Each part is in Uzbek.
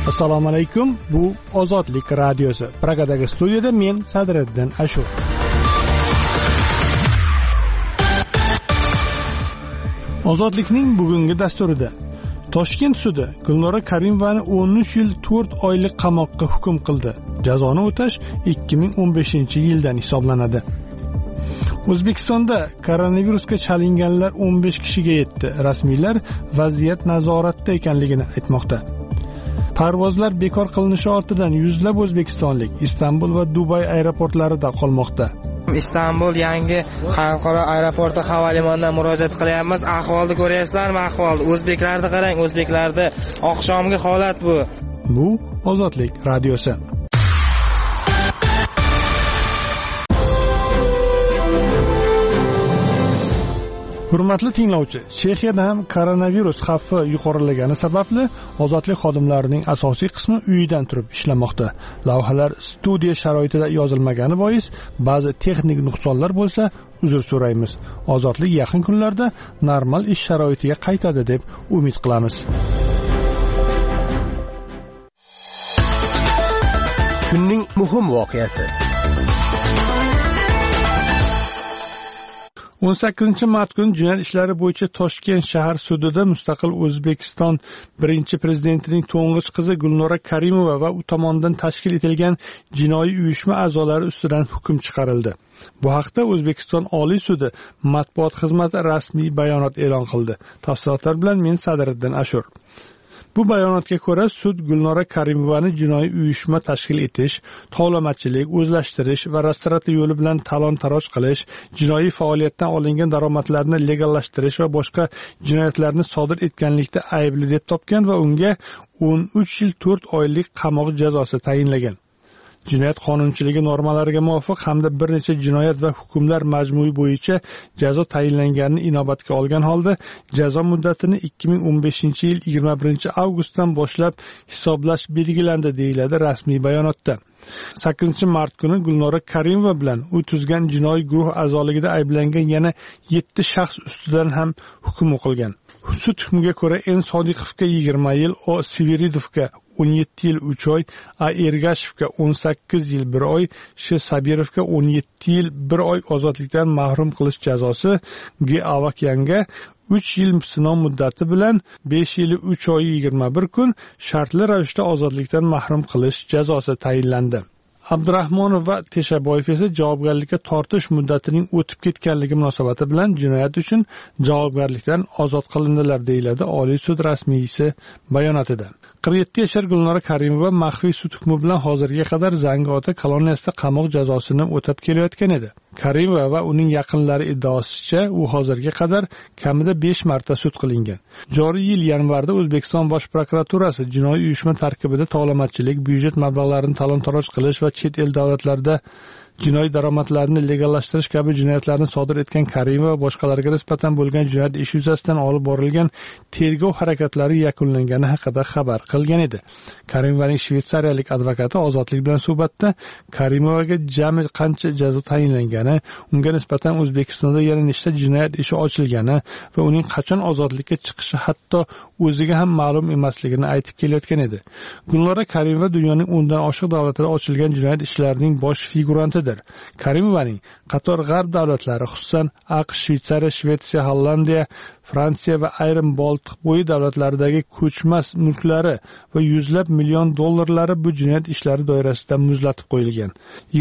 Assalomu alaykum. Bu Ozodlik radiosi. Pragadagi studiyada men Sadriddin Ashur. Ozodlikning bugungi dasturida Toshkent sudi Gulnora Karimovani 13 yil 4 oylik qamoqqa hukm qildi. Jazoni o'tash 2015-yildan hisoblanadi. O'zbekistonda koronavirusga chalinganlar 15 kishiga yetdi. Rasmiylar vaziyat nazoratda ekanligini aytmoqda. Parvozlar bekor qilinishi ortidan yuzlab o'zbekistonlik Istanbul va Dubay aeroportlarida qolmoqda. Istanbul yangi xalqaro aeroporti havo limonidan murojaat qilyapmiz. Ahvolni ko'ryapsizlarmi? Ahvolni o'zbeklarni qarang, o'zbeklarda oqshomgi holat bu. Bu Ozodlik radiosi. Hurmatli tinglovchi, Chexiyada ham koronavirus xavfi yuqorilagani sababli ozodlik xodimlarining asosiy qismi uyidan turib ishlamoqda. Lavhalar studiya sharoitida yozilmagani bois ba'zi texnik nuqsonlar bo'lsa, uzr so'raymiz. Ozodlik yaqin kunlarda normal ish sharoitiga qaytadi deb umid qilamiz. Kunning muhim voqeasi. 18-mart kuni jinoyat ishlari bo'yicha Toshkent shahar sudida mustaqil O'zbekiston birinchi prezidentining to'ng'ich qizi Gulnora Karimova va u tomonidan tashkil etilgan jinoiy uyushma a'zolari ustidan hukm chiqarildi. Bu haqda O'zbekiston Oliy sudi matbuot xizmati rasmiy bayonot e'lon qildi. Tafsilotlar bilan men Sadriddin Ashur. Bu bayonotga ko'ra sud Gulnora Karimovani jinoiy uyushma tashkil etish, tovlamachilik, o'zlashtirish va restorativ yo'li bilan talon-taroj qilish, jinoiy faoliyatdan olingan daromadlarni legallashtirish va boshqa jinoyatlarni sodir etganlikda aybli deb topgan va unga 13 yil 4 oylik qamoq jazosi tayinlagan. Jinoyat qonunchiligi normalariga muvofiq hamda bir necha jinoyat va hukmlar majmui bo'yicha jazo tayinlanganini inobatga olgan holda jazo muddatini 2015-yil 21-avgustdan boshlab hisoblash belgilandi, deyiladi rasmiy bayonotda. 8-mart kuni Gulnora Karimova bilan u tuzgan jinoiy guruh a'zoligida ayblangan yana 7 shaxs ustidan ham hukm o'qilgan. Sud hukmiga ko'ra N. Sodiqovga 20 yil, O. Severidovga 17 yil 3 oy, A. Ergashevga 18 yil 1 oy, Sh. Sabirovga 17 yil 1 oy ozodlikdan mahrum qilish jazosi, G. Avakyanga 3 yil sinov muddati bilan 5 yil 3 oy 21 kun shartli ravishda ozodlikdan mahrum qilish jazosi tayinlandi. Abdurahmonov va Teshaboyev esa javobgarlikka tortish muddatining o'tib ketganligi munosabati bilan jinoyat uchun javobgarlikdan ozod qilindilar, deyiladi Oliy sud rasmiysi bayonotida. 47 yashar Gulnora Karimova maxfiy sud hukmi bilan hozirga qadar Zangiota koloniyasida qamoq jazosini o'tab kelayotgan edi. Karimova va uning yaqinlari iddaosicha u hozirga qadar kamida 5 marta sud qilingan. Joriy yil yanvarda O'zbekiston Bosh prokuraturasi jinoiy uyushma tarkibida tovlamachilik, byudjet mablag'larini talon-taroj qilish va chet el davlatlarida jinoiy daromadlarni legallashtirish kabi jinoyatlarni sodir etgan Karimova va boshqalarga nisbatan bo'lgan jinoyat ishi yuzasidan olib borilgan tergov harakatlari yakunlangani haqida xabar qilgan edi. Karimovaning shvetsariyalik advokati Ozodlik bilan suhbatda Karimovaga jami qancha jazo tayinlangani, unga nisbatan O'zbekistonda yana nechta jinoyat ishi ochilgani va uning qachon ozodlikka chiqishi hatto o'ziga ham ma'lum emasligini aytib kelayotgan edi. Gulnora Karimova dunyoning 10 dan oshiq davlatlarida ochilgan jinoyat ishlarining bosh figurantidir. Karimovaning qator g'arb davlatlari, xususan AQSh, Shveysariya, Shvetsiya, Hollandiya, Fransiya va ayrim Boltiq bo'yi davlatlaridagi ko'chmas mulklari va yuzlab million dollarlari bu jinoyat ishlari doirasida muzlatib qo'yilgan.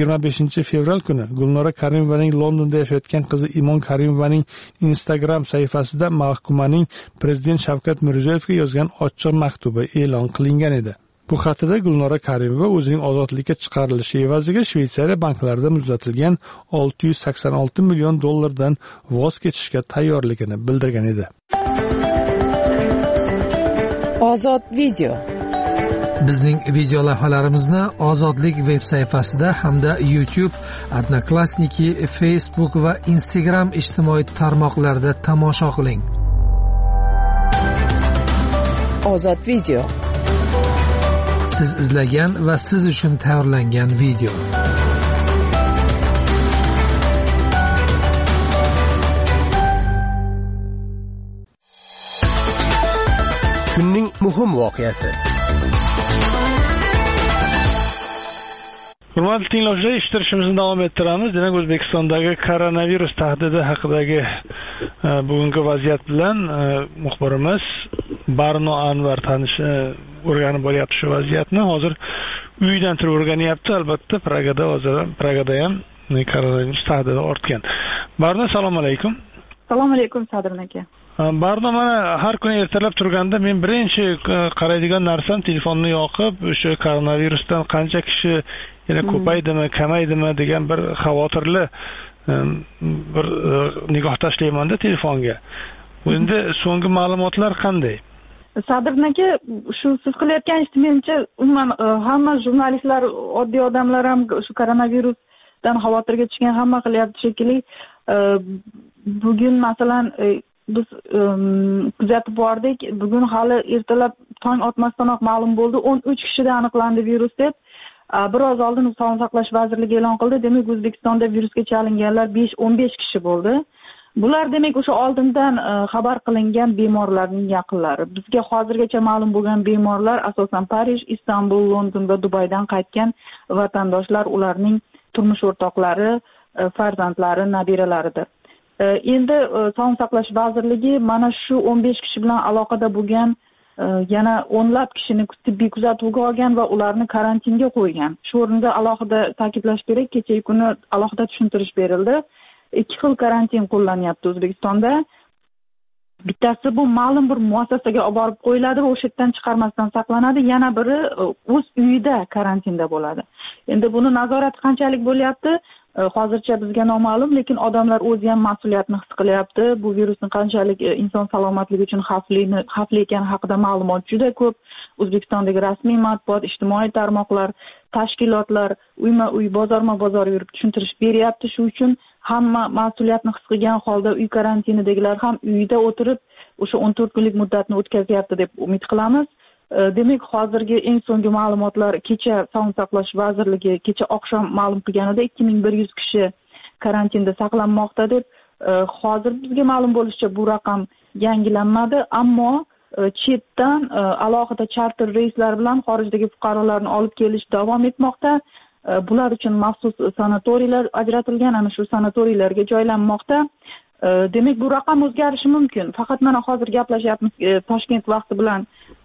25 fevral kuni Gulnora Karimovaning Londonda yashayotgan qizi Imon Karimovaning Instagram sahifasida mahkumaning prezident Shavkat Mirziyoyevga yozgan ochiq maktubi e'lon qilingan edi. Bu xatida Gulnora Karimova o'zining ozodlikka chiqarilishi evaziga Shveysariya banklarida muzlatilgan 686 million dollardan voz kechishga tayyorligini bildirgan edi. Ozod video. Bizning video lavhalarimizni Ozodlik veb sayfasida hamda YouTube, Odnoklassniki, Facebook va Instagram ijtimoiy tarmoqlarida tomosha qiling. Ozod video. Siz izlagan va siz uchun tayyorlangan video. Kunning muhim voqeasi. Hurmatli tinglovchilar, eshittirishimizni davom ettiramiz. Demak, O'zbekistondagi koronavirus tahdidi haqidagi bugungi vaziyat bilan muxbirimiz Barno Anvar o'rganib bo'lyapti shu vaziyatni. Hozir uyidan turib o'rganyapti. Albatta, Pragada ham koronavirus tahdidi ortgan. Barno, assalomu alaykum. Assalomu alaykum, Sadrin aka. Barno, mana har kuni ertalab turganda men birinchi qaraydigan narsam telefonni yoqib, o'sha koronavirusdan qancha kishi yana ko'paydimi, kamaydimi degan bir xavotirli bir nigoh tashlaymanda telefonga. Endi so'nggi ma'lumotlar qanday? Sadrin aka, shu siz qilayotgan ishni menimcha umuman hamma jurnalistlar, oddiy odamlar ham shu koronavirusdan xavotirga tushgan hamma qilyapti shekilli. Bugun masalan biz kuzatib bordik. Bugun hali ertalab tong otmasdanoq ma'lum bo'ldi, 13 kishida aniqlandi virus deb. Biroz oldin Sog'liqni saqlash vazirligi e'lon qildi. Demak, O'zbekistonda virusga chalinganlar 15 kishi bo'ldi. Bular demak o'sha oldindan xabar qilingan bemorlarning yaqinlari. Bizga hozirgacha ma'lum bo'lgan bemorlar asosan Parij, Istanbul, London va Dubaydan qaytgan vatandoshlar, ularning turmush o'rtoqlari, farzandlari, nabiralaridir. Endi Sog'liqni saqlash vazirligi mana shu 15 kishi bilan aloqada bo'lgan yana o'nlab kishini tibbiy kuzatuvga olgan va ularni karantinga qo'ygan. Shu o'rinda alohida ta'kidlash kerak, kecha kuni alohida tushuntirish berildi. 2 xil karantin qo'llanyapti O'zbekistonda. Bittasi bu ma'lum bir muassasaga olib borib qo'yiladi va o'sha yerdan chiqarmasdan saqlanadi. Yana biri o'z uyida karantinda bo'ladi. Endi buni nazorati qanchalik bo'lyapti? Hozircha bizga noma'lum, lekin odamlar o'zi ham mas'uliyatni his qilyapti. Bu virusning qanchalik inson salomatligi uchun xavfli ekani haqida ma'lumot juda ko'p. O'zbekistondagi rasmiy matbuot, ijtimoiy tarmoqlar, tashkilotlar uyma-uy, bozorma-bozor yurib tushuntirish beryapti. Shu uchun hamma mas'uliyatni his qilgan holda uy karantinidagilar ham uyida o'tirib o'sha 14 kunlik muddatni o'tkazyapti deb umid qilamiz. Demak, hozirgi eng so'nggi ma'lumotlar kecha Sog'liqni saqlash vazirligi kecha oqshom ma'lum qilganida 2100 kishi karantinda saqlanmoqda deb. Hozir bizga ma'lum bo'lishicha bu raqam yangilanmadi, ammo chetdan alohida charter reyslar bilan xorijdagi fuqarolarni olib kelish davom etmoqda. Bular uchun maxsus sanatoriylar ajratilgan, ana shu sanatoriylarga joylanmoqda. Demak, bu raqam o'zgarishi mumkin. Faqat mana hozir gaplashyapmiz Toshkent vaqti bilan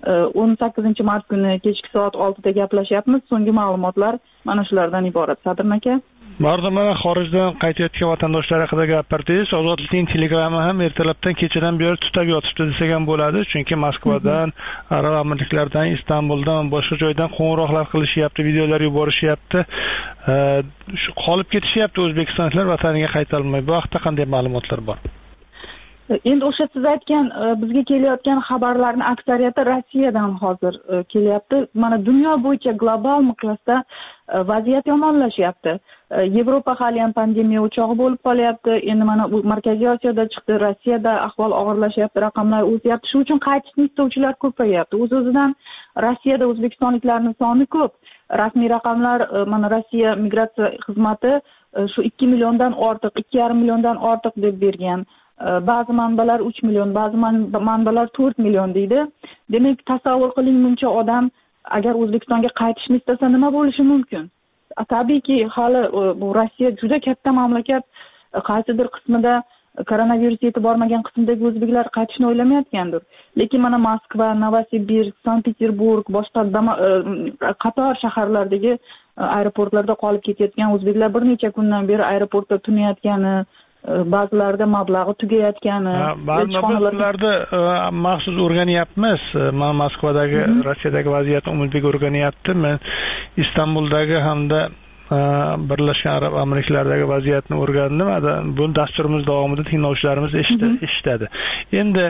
18 mart kuni kechki soat 6 da gaplashyapmiz. So'nggi ma'lumotlar mana shulardan iborat, Sadrin aka. Barda mana xorijdan qaytayotgan vatandoshlar haqida gapirdingiz. Ozodlikning Telegrami ham ertalabdan kechadan beri tutab yotibdi desak ham bo'ladi, chunki Moskvadan, Arab Amirliklaridan, Istanbuldan, boshqa joydan qo'ng'iroqlar qilishyapti, videolar yuborishyapti. Shu qolib ketishyapti o'zbekistonliklar, vataniga qayta olmay. Bu haqda qanday ma'lumotlar bor? Endi o'sha siz aytgan bizga kelayotgan xabarlarning aksariyati Rossiyadan hozir kelyapti. Mana dunyo bo'yicha global miqyosda vaziyat yomonlashyapti. Yevropa hali ham pandemiya o'chog'i bo'lib qolyapti. Endi mana bu Markaziy Osiyoda chiqdi, Rossiyada ahvol og'irlashyapti, raqamlar o'syapti. Shu uchun qaytishni istovchilar ko'payapti. O'z-o'zidan Rossiyada o'zbekistonliklarning soni ko'p. Rasmiy raqamlar mana Rossiya migratsiya xizmati shu 2 milliondan ortiq, 2,5 milliondan ortiq deb bergan. Ba'zi manbalar 3 million, ba'zi manbalar 4 million deydi. Demak, tasavvur qiling, buncha odam agar O'zbekistonga qaytishni istasa nima bo'lishi mumkin? Tabiiyki, hali bu Rossiya juda katta mamlakat, qaysidir qismida koronavirus yetib bormagan qismdagi o'zbeklar qaytishni o'ylamayotgandir. Lekin mana Moskva, Novosibirsk, Sankt-Peterburg, boshqa qator shaharlardagi aeroportlarda qolib ketayotgan o'zbeklar bir necha kundan beri aeroportda tunayotgani, ba'zilarida mablag'i tugayotgani, ba'zilarda maxsus o'rganyapmiz. Men Moskvadagi, Rossiyadagi vaziyatni umidbek o'rganyapti. Men Istanbuldagi hamda Birlashgan Arab Amirliklaridagi vaziyatni o'rgandim. Bu dasturimiz davomida tinglovchilarimiz eshitadi. Endi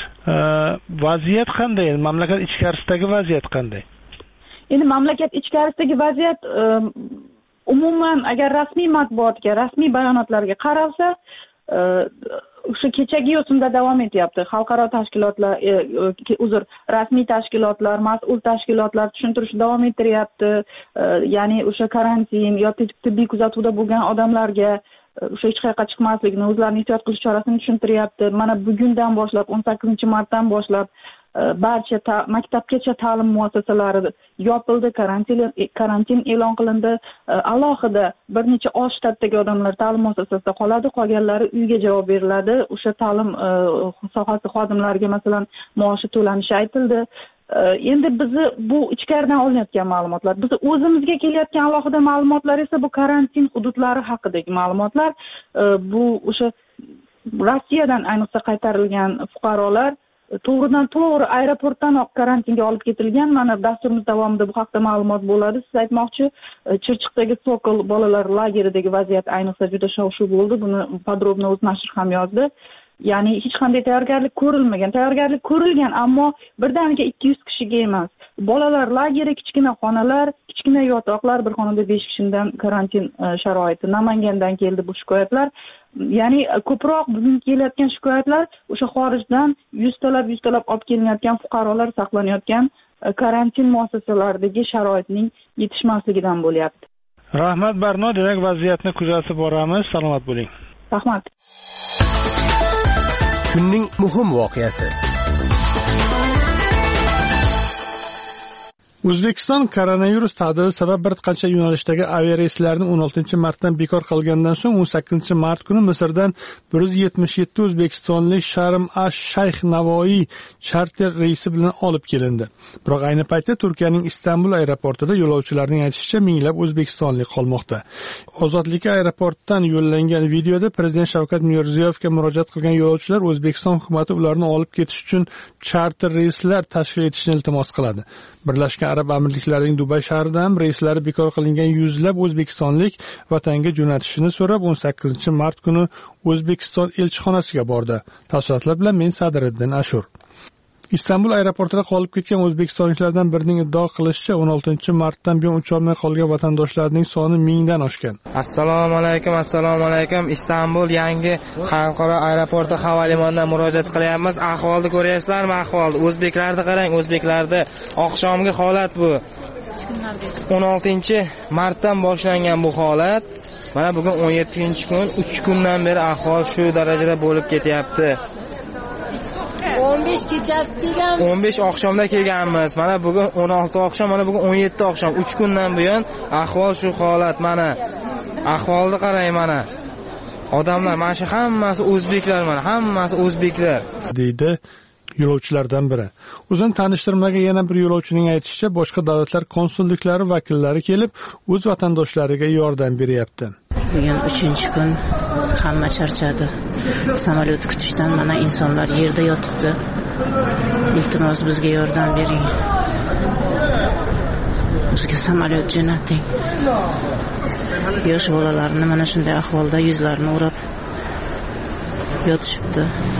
vaziyat qanday? Mamlakat ichkarisidagi vaziyat qanday? Endi mamlakat ichkarisidagi vaziyat umuman agar rasmiy matbuotga, rasmiy bayonotlarga qaralsa, o'sha kechagi yo'sinda davom etyapti. Xalqaro tashkilotlar, rasmiy tashkilotlar, mas'ul tashkilotlar tushuntirish davom ettiryapti. Ya'ni o'sha karantin yoki tibbiy kuzatuvda bo'lgan odamlarga o'sha hech qayerga chiqmaslikni, o'zlarini ehtiyot qilish chorasini tushuntiryapti. Mana bugundan boshlab, 18 martdan boshlab barcha maktabgacha ta'lim muassasalari yopildi, karantin e'lon qilindi. Alohida bir necha oz shtatdagi odamlar ta'lim muassasasida qoladi, qolganlari uyga javob beriladi. O'sha ta'lim sohasi xodimlariga masalan maoshi to'lanishi aytildi. Endi bizni bu ichkaridan olinayotgan ma'lumotlar. Biz o'zimizga kelayotgan alohida ma'lumotlar esa bu karantin hududlari haqidagi ma'lumotlar. Bu o'sha Rossiyadan ayniqsa qaytarilgan fuqarolar to'g'ridan to'g'ri aeroportdanoq karantinga olib ketilgan. Mana dasturimiz davomida bu haqda ma'lumot bo'ladi. Siz aytmoqchi, Chirchiqdagi Sokol bolalar lageridagi vaziyat ayniqsa juda shov-shuv bo'ldi. Buni podrobno o'z nashr ham yozdi. Ya'ni hech qanday tayyorgarlik ko'rilmagan. Tayyorgarlik ko'rilgan, ammo birdaniga 200 kishiga emas. Bolalar lageri, kichkina xonalar, kichkina yotoqlar, bir xonada 5 kishidan karantin sharoiti. Namangandan keldi bu shikoyatlar. Ya'ni ko'proq bizning kelayotgan shikoyatlar o'sha xorijdan 100 talab olib kelinayotgan fuqarolar saqlanayotgan karantin muassasalaridagi sharoitning yetishmasligidan bo'lyapti. Rahmat Barno, demak vaziyatni kuzatib boramiz. Salomat bo'ling. Rahmat. Kunning muhim voqeasi. O'zbekiston koronavirus tahdidi sabab bir qancha yo'nalishdagi aviareyslarni 16-martdan bekor qilgandan so'ng 18-mart kuni Misrdan 177 o'zbekistonlik Sharm ash-Shayx Navoiy charter reysi bilan olib kelindi. Biroq ayni paytda Turkiyaning Istanbul aeroportida yo'lovchilarning aytishicha minglab o'zbekistonlik qolmoqda. Ozodlik aeroportdan yo'llangan videoda Prezident Shavkat Mirziyoyevga murojaat qilgan yo'lovchilar O'zbekiston hukumati ularni olib ketish uchun charter reyslar tashkil etishni iltimos qiladi. Birlashgan Arab Amirliklarining Dubay shahrida ham reyslari bekor qilingan yuzlab o'zbekistonlik vatanga jo'natishini so'rab 18-mart kuni O'zbekiston elchixonasiga bordi. Tafsilotlar bilan men Sadriddin Ashur. Istanbul aeroportida qolib ketgan o'zbekistonliklardan birining iddao qilishicha 16-martdan buyon ucha olmay qolgan vatandoshlarning soni 1000 dan oshgan. Assalomu alaykum. Istanbul yangi xalqaro aeroporti havo limonidan murojaat qilyapmiz. Ahvolni ko'ryapsizlarmi? Ahvolni o'zbeklarni qarang, o'zbeklarda oqshomgi holat bu. 16-martdan boshlangan bu holat. Mana bugun 17-kun, 3 kundan beri ahvol shu darajada bo'lib ketyapti. 15 kechasi kelgan. 15 oqshomda kelganmiz. Mana bugun 16 oqshom, mana bugun 17 oqshom. 3 kundan buyon ahvol shu holat. Mana ahvolni qarang mana. Odamlar mana shu hammasi o'zbeklar, mana hammasi o'zbeklar, deydi yo'lovchilardan biri. O'zini tanishtirmagan yana bir yo'lovchining aytishicha, boshqa davlatlar konsulliklari vakillari kelib, o'z vatandoshlariga yordam beryapti. Bugun 3-kun, hamma charchadi. Samolyot kutishdan mana insonlar yerda yotibdi. Iltimos bizga yordam bering. Bizga samolyot jo'nating. Yosh bolalarni mana shunday ahvolda yuzlarini o'rab yotishibdi.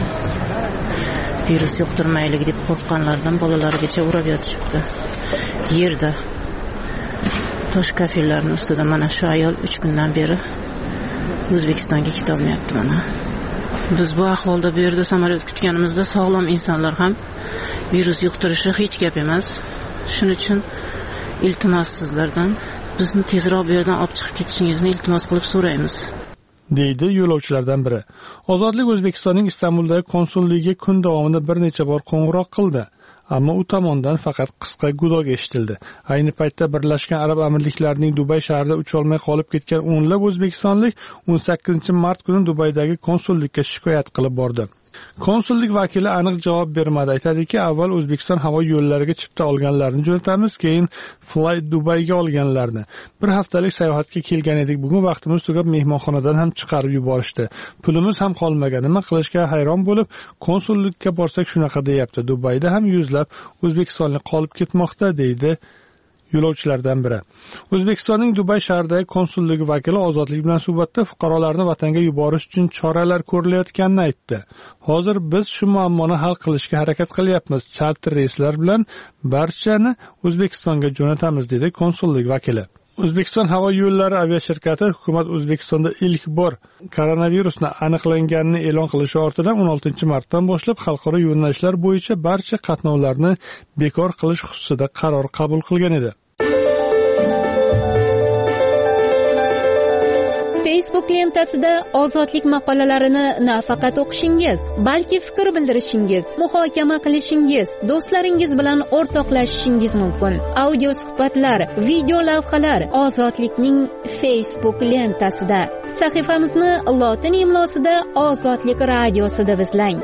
Virus yuqtirmaylik deb qo'rqqanlardan bolalarigacha o'rab yotishibdi. Yerda tosh kafillarning ustida mana shu ayol 3 kundan beri O'zbekistonga ketolmayapti mana. Biz bu ahvolda bu yerda samolyot kutganimizda sog'lom insonlar ham virus yuqtirishi hech gap emas. Shuning uchun iltimos sizlardan bizni tezroq bu yerdan olib chiqib ketishingizni iltimos qilib so'raymiz, deydi yo'lovchilardan biri. Ozodlik O'zbekistonning Istanbuldagi konsulligiga kun davomida bir necha bor qo'ng'iroq qildi, ammo u tomondan faqat qisqa gudok eshitildi. Ayni paytda Birlashgan Arab Amirliklarining Dubay shahrida ucha olmay qolib ketgan o'nlab o'zbekistonlik 18-mart kuni Dubaydagi konsullikka shikoyat qilib bordi. Konsullik vakili aniq javob bermadi. Aytadiki, avval O'zbekiston havo yo'llariga chipta olganlarni jo'natamiz, keyin Fly Dubayga olganlarni. Bir haftalik sayohatga kelgan edik. Bugun vaqtimiz tugab mehmonxonadan ham chiqarib yuborishdi. Pulimiz ham qolmagan. Nima qilishga hayron bo'lib, konsullikka borsak shunaqa deyapti. Dubayda ham yuzlab o'zbekistonlik qolib ketmoqda, deydi yo'lovchilardan biri. O'zbekistonning Dubay shahridagi konsulligi vakili Ozodlik bilan suhbatda fuqarolarni vatanga yuborish uchun choralar ko'rilayotganini aytdi. Hozir biz shu muammoni hal qilishga harakat qilyapmiz. Charter reyslar bilan barchani O'zbekistonga jo'natamiz, dedi konsullik vakili. O'zbekiston havo yo'llari aviashirkati hukumat O'zbekistonda ilk bor koronavirusni aniqlanganini e'lon qilishi ortidan 16-martdan boshlab xalqaro yo'nalishlar bo'yicha barcha qatnovlarni bekor qilish xususida qaror qabul qilgan edi. Facebook lentasida ozodlik maqolalarini nafaqat o'qishingiz, balki fikr bildirishingiz, muhokama qilishingiz, do'stlaringiz bilan o'rtoqlashishingiz mumkin. Audio suhbatlar, video lavhalar ozodlikning Facebook lentasida. Sahifamizni lotin imlosida Ozodlik radiosi deb izlang.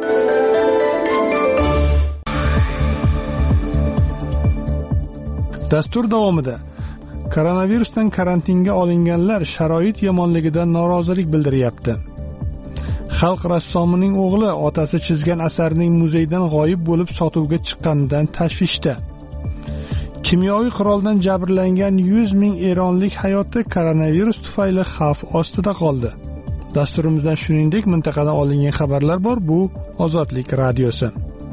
Dastur davomida koronavirusdan karantinga olinganlar sharoit yomonligidan norozilik bildiryapti. Xalq rassomining o'g'li otasi chizgan asarining muzeydan g'oyib bo'lib sotuvga chiqqanidan tashvishda. Kimyoviy quroldan jabrlangan 100 ming eronlik hayoti koronavirus tufayli xavf ostida qoldi. Dasturimizdan shuningdek mintaqadan olingan xabarlar bor. Bu Ozodlik radiosi.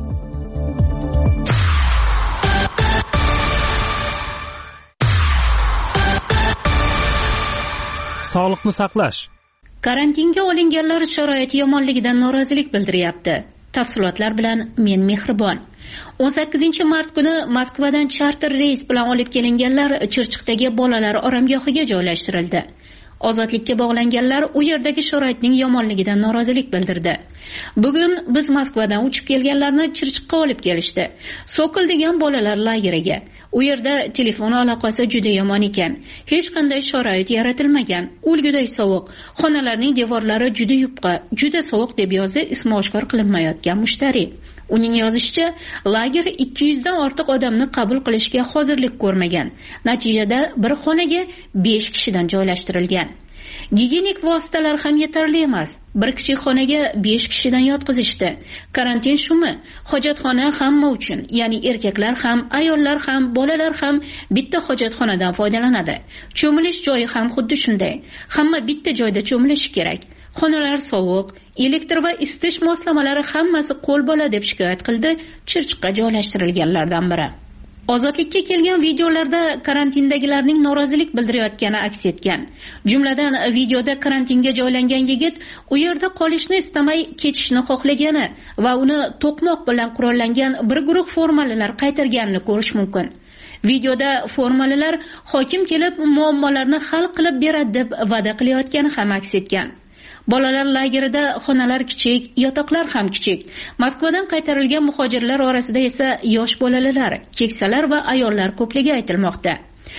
Sog'liqni saqlash. Karantinga olinganlar sharoit yomonligidan norozilik bildiryapti. Tafsilotlar bilan men Mehribon. 18-mart kuni Moskvadan charter reys bilan olib kelinganlar Chirchiqdagi bolalar oromgohiga joylashtirildi. Ozodlikka bog'langanlar u yerdagi sharoitning yomonligidan norozilik bildirdi. Bugun biz Moskvadan uchib kelganlarni Chirchiqqa olib kelishdi. Sokol degan bolalar lageriga. U yerda telefon aloqasi juda yomon ekan. Hech qanday sharoit yaratilmagan. O'lguday sovuq. Xonalarning devorlari juda yupqa, juda sovuq deb yozdi ismi oshkor qilinmayotgan mushtari. Uning yozishicha, lager 200 dan ortiq odamni qabul qilishga hozirlik ko'rmagan. Natijada bir xonaga 5 kishidan joylashtirilgan. Gigiyenik vositalar ham yetarli emas. Bir kichik xonaga 5 kishidan yotqizishdi. Karantin shumi? Hojatxona hamma uchun, ya'ni erkaklar ham, ayollar ham, bolalar ham bitta hojatxonadan foydalanadi. Cho'milish joyi ham xuddi shunday. Hamma bitta joyda cho'milishi kerak. Xonalar sovuq, elektr va isitish moslamalari hammasi qo'l bola deb shikoyat qildi Chirchiqqa joylashtirilganlardan biri. Ozodlikka kelgan videolarda karantindagilarning norozilik bildirayotgani aks etgan. Jumladan videoda karantinga joylangan yigit u yerda qolishni istamay ketishni xohlagani va uni to'qmoq bilan qurollangan bir guruh formalilar qaytarganini ko'rish mumkin. Videoda formalilar hokim kelib muammolarni hal qilib beradi deb va'da qilayotgani ham aks etgan. Bolalar lagerida xonalar kichik, yotoqlar ham kichik. Moskvadan qaytarilgan muhojirlar orasida esa yosh bolalar, keksalar va ayollar ko'pligi aytilmoqda.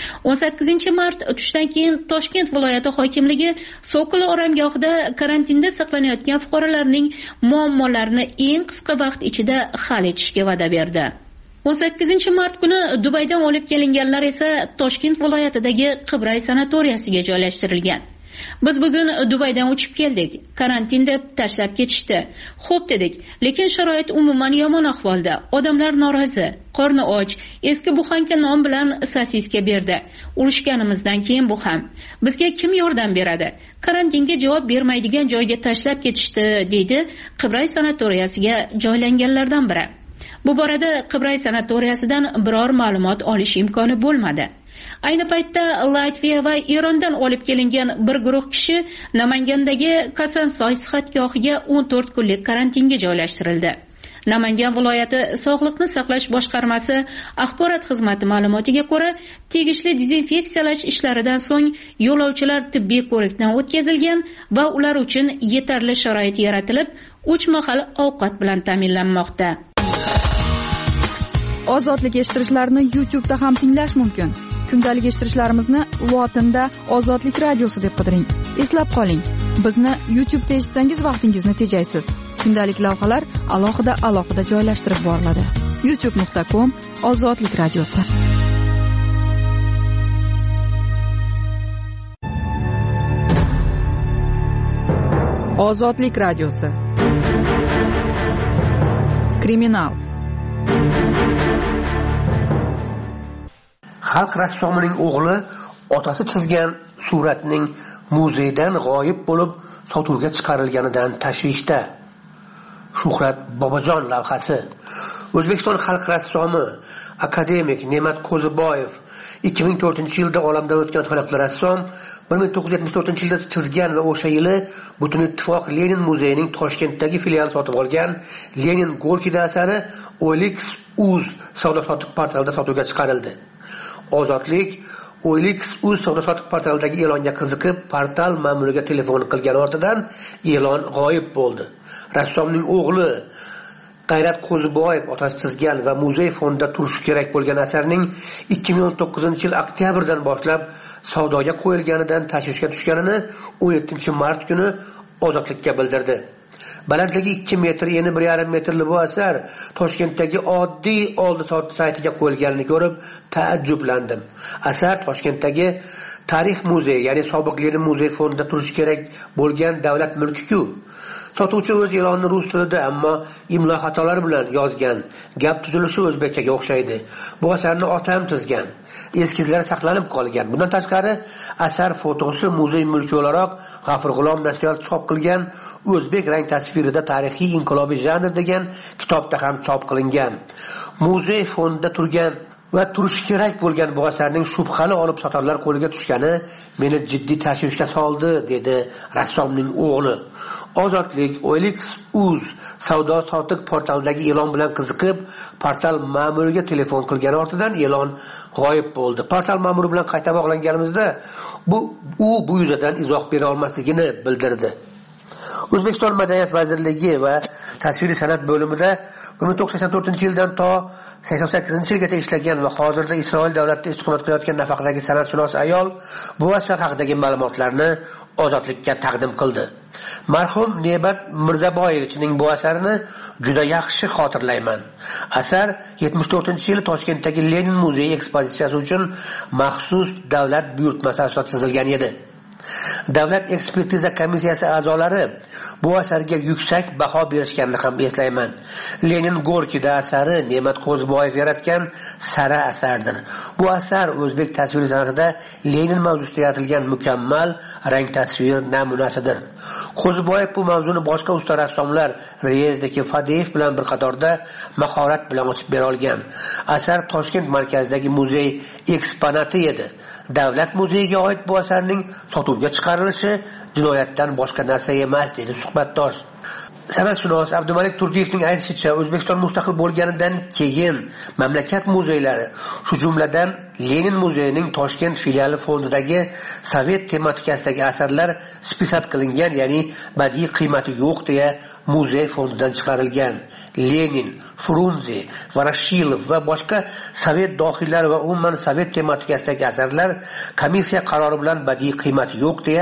18-mart tushdan keyin Toshkent viloyati hokimligi Sokol oromgohida karantinda saqlanayotgan fuqarolarning muammolarini eng qisqa vaqt ichida hal etishga va'da berdi. 18-mart kuni Dubaydan olib kelinganlar esa Toshkent viloyatidagi Qibray sanatoriyasiga joylashtirilgan. Biz bugun Dubaydan uchib keldik. Karantin deb tashlab ketishdi. Xo'p dedik, lekin sharoit umuman yomon ahvolda. Odamlar norozi, qorni och, eski buxanka non bilan sosiska berdi. Urushganimizdan keyin bu ham. Bizga kim yordam beradi? Karantinga javob bermaydigan joyga tashlab ketishdi, deydi Qibray sanatoriyasiga joylanganlardan biri. Bu borada Qibray sanatoriyasidan biror ma'lumot olish imkoni bo'lmadi. Ayni paytda Latviya va Erondan olib kelingan bir guruh kishi Namangandagi Kosansoy sihatgohiga 14 kunlik karantinga joylashtirildi. Namangan viloyati Sog'liqni saqlash boshqarmasi axborot xizmati ma'lumotiga ko'ra, tegishli dezinfeksiyalash ishlaridan so'ng yo'lovchilar tibbiy ko'rikdan o'tkazilgan va ular uchun yetarli sharoit yaratilib, 3 mahal ovqat bilan ta'minlanmoqda. Ozodlik eshittirishlarni YouTube'da ham tinglash mumkin. Kundalik eshittirishlarimizni lotinda Ozodlik radiosi deb qidiring. Eslab qoling, bizni YouTube'da eshitsangiz vaqtingizni tejaysiz. Kundalik lavhalar alohida joylashtirib boriladi. youtube.com/Ozodlik radiosi. Ozodlik radiosi. Kriminal. Xalq rassomining o'g'li otasi chizgan suratning muzeydan g'oyib bo'lib sotuvga chiqarilganidan tashvishda. Shuhrat Bobojon lavhasi. O'zbekiston xalq rassomi akademik Ne'mat Qo'ziboyev 2004-yilda olamdan o'tgan taniqli rassom 1974-yilda chizgan va o'sha yili Butun ittifoq Lenin muzeyining Toshkentdagi filiali sotib olgan Lenin Gorkida asari OLX.uz savdo-sotiq portalida sotuvga chiqarildi. Ozodlik OLX.uz savdo-sotiq portalidagi e'longa qiziqib, portal ma'muriga telefon qilgani ortidan e'lon g'oyib bo'ldi. Rassomning o'g'li G'ayrat Qo'ziboyev otasi chizgan va muzey fondida turishi kerak bo'lgan asarning 2019-yil oktyabrdan boshlab savdoga qo'yilganidan tashvishga tushganini 17-mart kuni Ozodlikka bildirdi. Balandligi 2 metr, eni 1,5 metrli bu asar Toshkentdagi oddiy oldi-sotdi saytiga qo'yilganini ko'rib taajjublandim. Asar Toshkentdagi Tarix muzeyi, ya'ni sobiq Lenin muzey fondida turishi kerak bo'lgan davlat mulki-ku. Sotuvchi o'z e'lonini rus tilida, ammo imlo xatolari bilan yozgan. Gap tuzilishi o'zbekchaga o'xshaydi. Bu asarni otam chizgan. Eskizlari saqlanib qolgan. Bundan tashqari, asar fotosi muzey mulki o'laroq G'afur G'ulom nashriyot chop qilgan O'zbek rang tasvirida tarixiy inqilobiy janr degan kitobda ham chop qilingan. Muzey fondida turgan va turishi kerak bo'lgan bu asarning shubhali olib sotarlar qo'liga tushgani meni jiddiy tashvishga soldi, dedi rassomning o'g'li. Ozodlik OLX.uz savdo-sotiq portalidagi e'lon bilan qiziqib, portal ma'muriga telefon qilgani ortidan e'lon g'oyib bo'ldi. Portal ma'muri bilan qayta bog'langanimizda bu yuzadan izoh bera olmasligini bildirdi. O'zbekiston Madaniyat vazirligi va tasviriy san'at bo'limida 1984-yildan to 88-yilgacha ishlagan va hozirda Isroil davlatida istiqomat qilayotgan nafaqadagi san'atshunos ayol bu asar haqidagi ma'lumotlarni Ozodlikka taqdim qildi. Marhum Nebat Mirzaboyevichning bu asarini juda yaxshi xotirlayman. Asar 74-yili Toshkentdagi Lenin muzeyi ekspozitsiyasi uchun maxsus davlat buyurtmasi asosida chizilgan edi. Davlat ekspertiza komissiyasi a'zolari bu asarga yuksak baho berishganini ham eslayman. Lenin Gorkida asari Ne'mat Qo'ziboyev yaratgan sara asardir. Bu asar o'zbek tasviriy san'atida Lenin mavzusida yaratilgan mukammal rang tasvir namunasidir. Qo'ziboyev bu mavzuni boshqa usta rassomlar Rezdagi Fadeyev bilan bir qatorda mahorat bilan ochib bera olgan. Asar Toshkent markazidagi muzey eksponati edi. Davlat muzeyiga oid bu asarning sotuvga chiqarilishi jinoyatdan boshqa narsa emas, dedi suhbatdosh. San'atshunos Abdumalik Turdiyevning aytishicha, O'zbekiston mustaqil bo'lganidan keyin mamlakat muzeylari, shu jumladan Lenin muzeyining Toshkent filiali fondidagi sovet tematikasidagi asarlar spisat qilingan, ya'ni badiiy qiymati yo'q deya muzey fondidan chiqarilgan. Lenin, Frunze, Varashilov va boshqa sovet dohiylar va umuman sovet tematikasidagi asarlar komissiya qarori bilan badiiy qiymati yo'q deya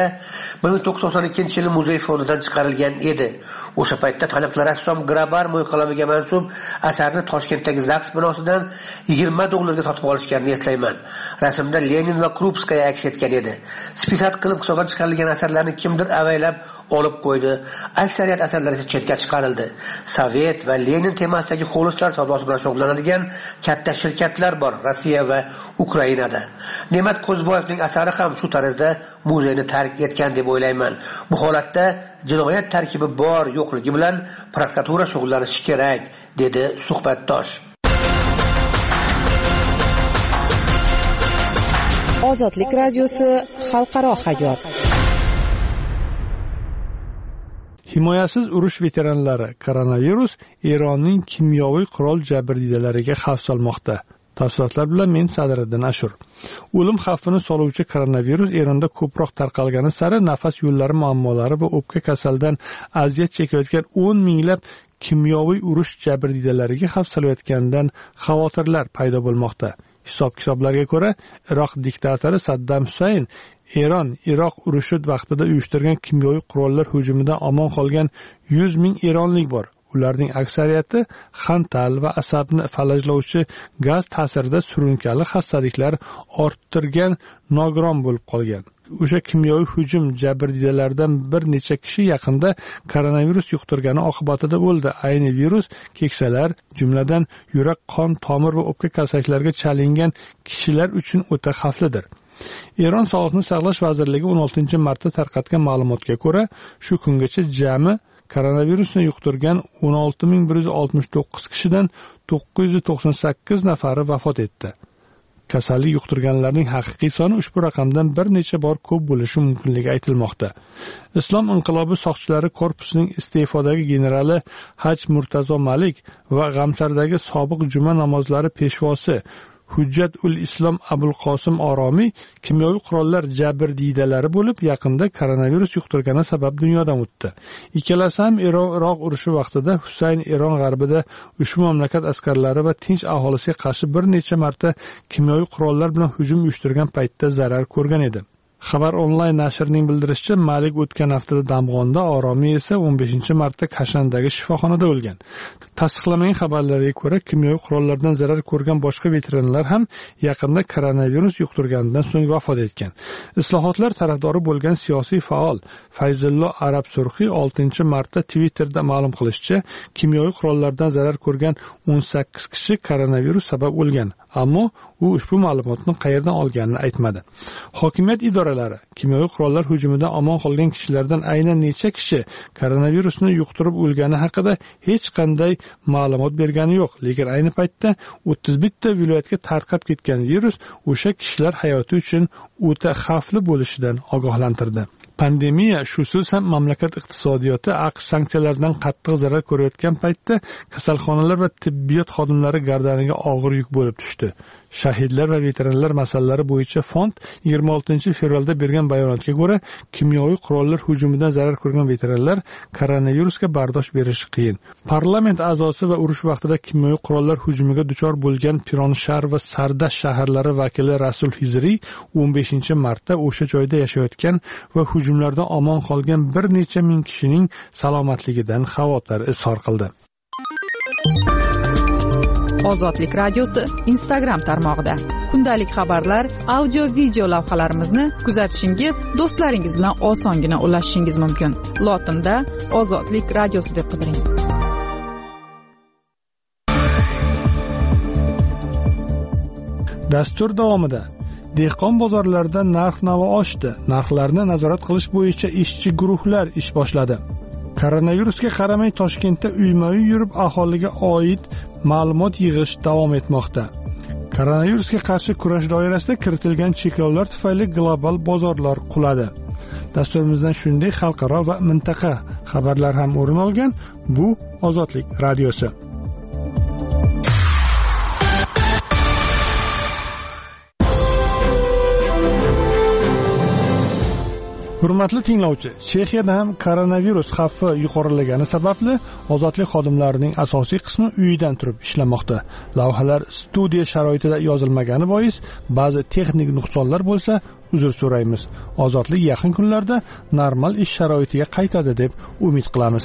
1992-yil muzey fondidan chiqarilgan edi. O'sha paytda taniqli rassom Grabar mo'yqalamiga mansub asarni Toshkentdagi Zaks binosidan $20 sotib olishganini eslayman. Rasmda Lenin va Krupskaya aks etgan edi. Spisat qilib hisobdan chiqarilgan asarlarni kimdir avaylab olib qo'ydi. Aksariyat asarlar esa chetga chiqarildi. Sovet va Lenin temasidagi xolislar savdosi bilan shug'ullanadigan katta shirkatlar bor Rossiya va Ukrainada. Ne'mat Qo'ziboyevning asari ham shu tarzda muzeyni tark etgan deb o'ylayman. Bu holatda jinoyat tarkibi bor yo'qligi bilan prokuratura shug'ullanishi kerak, dedi suhbatdosh. Ozodlik radiosi xalqaro hayot. Himoyasiz urush veteranlari koronavirus Eronning kimyoviy qurol jabrdiydalariga xavf solmoqda. Tafsilotlar bilan men Sadriddin Ashur. O'lim xavfini soluvchi koronavirus Eronda ko'proq tarqalgani sari nafas yo'llari muammolari va o'pka kasalidan aziyat chekayotgan 10 minglab kimyoviy urush jabrdiydalariga xavf solayotganidan xavotirlar paydo bo'lmoqda. Hisob-kitoblarga ko'ra, Iroq diktatori Saddam Husayn Iroq urushi vaqtida uyushtirgan kimyoviy qurollar hujumidan omon qolgan 100 ming eronlik bor. Ularning aksariyati xantal va asabni falajlovchi gaz ta'sirida surunkali xastaliklar orttirgan nogiron bo'lib qolgan. O'sha kimyoviy hujum jabrdiydalaridan bir necha kishi yaqinda koronavirus yuqtirgani oqibatida o'ldi. Ayni virus keksalar, jumladan yurak, qon, tomir va o'pka kasalliklariga chalingan kishilar uchun o'ta xavflidir. Eron Sog'liqni saqlash vazirligi 16-martda tarqatgan ma'lumotga ko'ra, shu kungacha jami koronavirusni yuqtirgan 16169 kishidan 998 nafari vafot etdi. Kasallik yuqtirganlarning haqiqiy soni ushbu raqamdan bir necha bor ko'p bo'lishi mumkinligi aytilmoqda. Islom inqilobi soqchilari korpusining iste'fodagi generali Haj Murtazo Malik va G'amsardagi sobiq juma namozlari peshvosi Hujjat ul Islom Abul Qosim Oromiy kimyoviy qurollar jabrdiydalari bo'lib, yaqinda koronavirus yuqtirgani sabab dunyodan o'tdi. Ikkalasi ham Iroq urushi vaqtida Husayn Eron g'arbida ushbu mamlakat askarlari va tinch aholisiga qarshi bir necha marta kimyoviy qurollar bilan hujum uyushtirgan paytda zarar ko'rgan edi. Xabar onlayn nashrining bildirishicha, Malik o'tgan haftada Damg'onda, Oromiy esa 15-martda Kashandagi shifoxonada o'lgan. Tasdiqlanmagan xabarlarga ko'ra, kimyoviy qurollardan zarar ko'rgan boshqa veteranlar ham yaqinda koronavirus yuqtirganidan so'ng vafot etgan. Islohotlar tarafdori bo'lgan siyosiy faol Fayzullo Arab Surxiy 6-martda Twitterda ma'lum qilishicha, kimyoviy qurollardan zarar ko'rgan 18 kishi koronavirus sabab o'lgan. Ammo u ushbu ma'lumotni qayerdan olganini aytmadi. Hokimiyat idoralari kimyoviy qurollar hujumidan omon qolgan kishilardan aynan necha kishi koronavirusni yuqtirib o'lgani haqida hech qanday ma'lumot bergani yo'q. Lekin ayni paytda 31 ta viloyatga tarqab ketgan virus o'sha kishilar hayoti uchun o'ta xavfli bo'lishidan ogohlantirdi. Pandemiya shusiz ham mamlakat iqtisodiyoti AQSh sanksiyalardan qattiq zarar ko'rayotgan paytda kasalxonalar va tibbiyot xodimlari gardaniga og'ir yuk bo'lib tushdi. Shahidlar va veteranlar masalalari bo'yicha fond 26-fevralda bergan bayonotga ko'ra, kimyoviy qurollar hujumidan zarar ko'rgan veteranlar koronavirusga bardosh berishi qiyin. Parlament a'zosi va urush vaqtida kimyoviy qurollar hujumiga duchor bo'lgan Pironshar va Sardash shaharlari vakili Rasul Hizriy 15-martda o'sha joyda yashayotgan va hujumlardan omon qolgan bir necha ming kishining salomatligidan xavotir izhor qildi. Ozodlik radiosi Instagram tarmog'ida kundalik xabarlar, audio, video lavhalarimizni kuzatishingiz, do'stlaringiz bilan osongina ulashishingiz mumkin. Lotinda Ozodlik radiosi deb qidiring. Dastur davomida dehqon bozorlarida narx-navo oshdi. Narxlarni nazorat qilish bo'yicha ishchi guruhlar ish boshladi. Koronavirusga qaramay Toshkentda uyma-uy yurib aholiga oid ma'lumot yig'ish davom etmoqda. Koronavirusga qarshi kurash doirasida kiritilgan cheklovlar tufayli global bozorlar quladi. Dasturimizdan shunday xalqaro va mintaqa xabarlar ham o'rin olgan. Bu Ozodlik radiosi. Hurmatli tinglovchi, Chexiyada ham koronavirus xavfi yuqorilagani sababli ozodlik xodimlarining asosiy qismi uyidan turib ishlamoqda. Lavhalar studiya sharoitida yozilmagani bois ba'zi texnik nuqsonlar bo'lsa, uzr so'raymiz. Ozodlik yaqin kunlarda normal ish sharoitiga qaytadi deb umid qilamiz.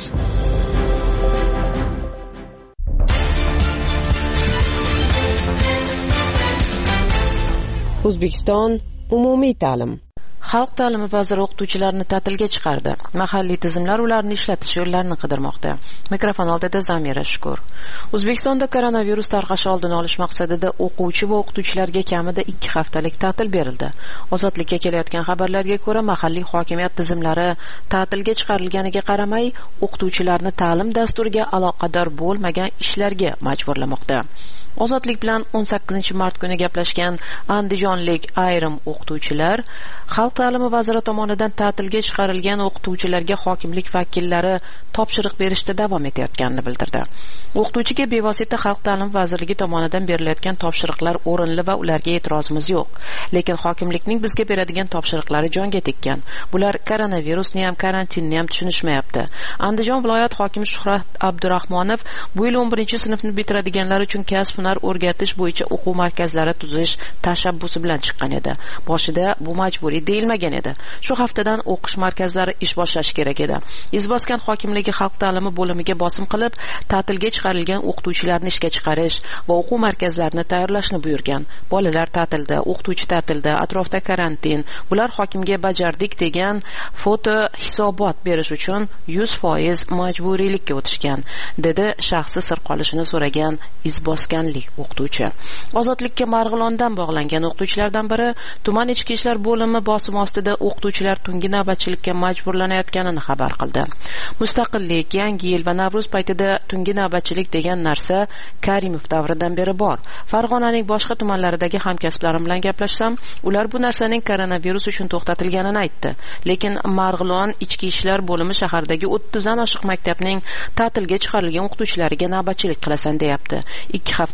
O'zbekiston umumiy ta'lim. Xalq ta'limi vaziri o'qituvchilarni ta'tilga chiqardi. Mahalliy tizimlar ularni ishlatish yo'llarini qidirmoqda. Mikrofon oldida Zamira Shukur. O'zbekistonda koronavirus tarqashi oldini olish maqsadida o'quvchi va o'qituvchilarga kamida 2 haftalik ta'til berildi. Ozodlikka kelayotgan xabarlarga ko'ra, mahalliy hokimiyat tizimlari ta'tilga chiqarilganiga qaramay, o'qituvchilarni ta'lim dasturiga aloqador bo'lmagan ishlarga majburlamoqda. Ozodlik bilan 18-mart kuni gaplashgan andijonlik ayrim o'qituvchilar Xalq ta'limi vaziri tomonidan ta'tilga chiqarilgan o'qituvchilarga hokimlik vakillari topshiriq berishda davom etayotganini bildirdi. O'qituvchiga bevosita Xalq ta'limi vazirligi tomonidan berilayotgan topshiriqlar o'rinli va ularga e'tirozimiz yo'q. Lekin hokimlikning bizga beradigan topshiriqlari jonga tekkan. Bular koronavirusni ham, karantinni ham tushunishmayapti. Andijon viloyat hokimi Shuhrat Abdurahmonov bu yil 11-sinfni bitiradiganlar uchun kasb hunar o'rgatish bo'yicha o'quv markazlari tuzish tashabbusi bilan chiqqan edi. Boshida bu majburiy deyilmagan edi. Shu haftadan o'qish markazlari ish boshlashi kerak edi. Izboskan hokimligi xalq ta'limi bo'limiga bosim qilib, ta'tilga chiqarilgan o'qituvchilarni ishga chiqarish va o'quv markazlarini tayyorlashni buyurgan. Bolalar ta'tilda, o'qituvchi ta'tilda, atrofda karantin. Bular hokimga bajardik degan foto hisobot berish uchun 100% majburiylikka o'tishgan, dedi shaxsi sir qolishini so'ragan izboskanlik o'qituvchi. Ozodlikka Marg'ilondan bog'langan o'qituvchilardan biri tuman ichki ishlar bo'limi bosim ostida o'qituvchilar tungi navbatchilikka majburlanayotganini xabar qildi. Mustaqillik, Yangi yil va Navro'z paytida tungi navbatchilik degan narsa Karimov davridan beri bor. Farg'onaning boshqa tumanlaridagi hamkasblarim bilan gaplashsam, ular bu narsaning koronavirus uchun to'xtatilganini aytdi. Lekin Marg'ilon ichki ishlar bo'limi shahardagi 30 dan oshiq maktabning ta'tilga chiqarilgan o'qituvchilariga navbatchilik qilasan deyapti. 2 hafta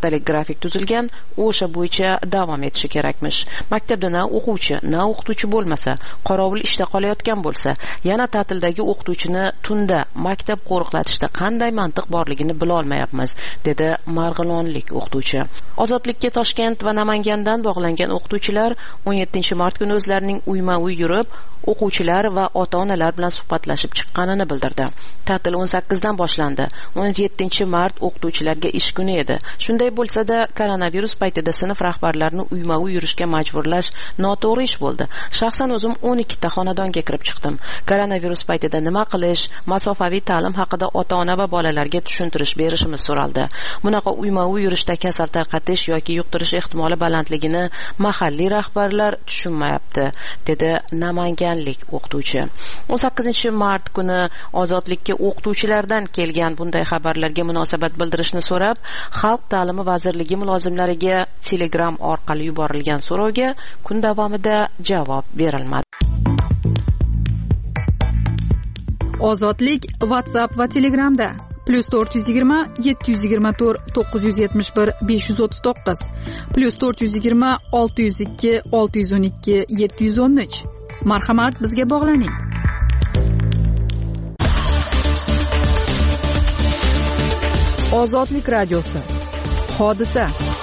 haftalik grafik tuzilgan, o'sha bo'yicha davom etishi kerakmish. Maktabda na o'quvchi, na o'qituvchi bo'lmasa, qorovul ishda qolayotgan bo'lsa, yana ta'tildagi o'qituvchini tunda maktab qo'riqlatishda qanday mantiq borligini bila olmayapmiz, dedi marg'ilonlik o'qituvchi. Ozodlikka Toshkent va Namangandan bog'langan o'qituvchilar 17-mart kuni o'zlarining uyma-uy yurib, o'quvchilar va ota-onalar bilan suhbatlashib chiqqanini bildirdi. Ta'til 18 dan boshlandi. 17-mart o'qituvchilarga ish kuni edi. Shunday bo'lsa-da, koronavirus paytida sinf rahbarlarini uyma-uy yurishga majburlash noto'g'ri ish bo'ldi. Shaxsan o'zim 12 ta xonadonga kirib chiqdim. Koronavirus paytida nima qilish, masofaviy ta'lim haqida ota-ona va bolalarga tushuntirish berishimiz so'raldi. Bunaqa uyma-uy yurishda kasal tarqatish yoki yuqtirish ehtimoli balandligini mahalliy rahbarlar tushunmayapti, dedi namanganlik o'qituvchi. 18-mart kuni ozodlikka o'qituvchilardan kelgan bunday xabarlarga munosabat bildirishni so'rab, Xalq ta'limi vazirligi mulozimlariga Telegram orqali yuborilgan so'rovga kun davomida javob berilmadi. Ozodlik WhatsApp va Telegramda +420 724 971 539 +420 602 612 713. Marhamat, bizga bog'laning. Ozodlik radiosi. Hodisa.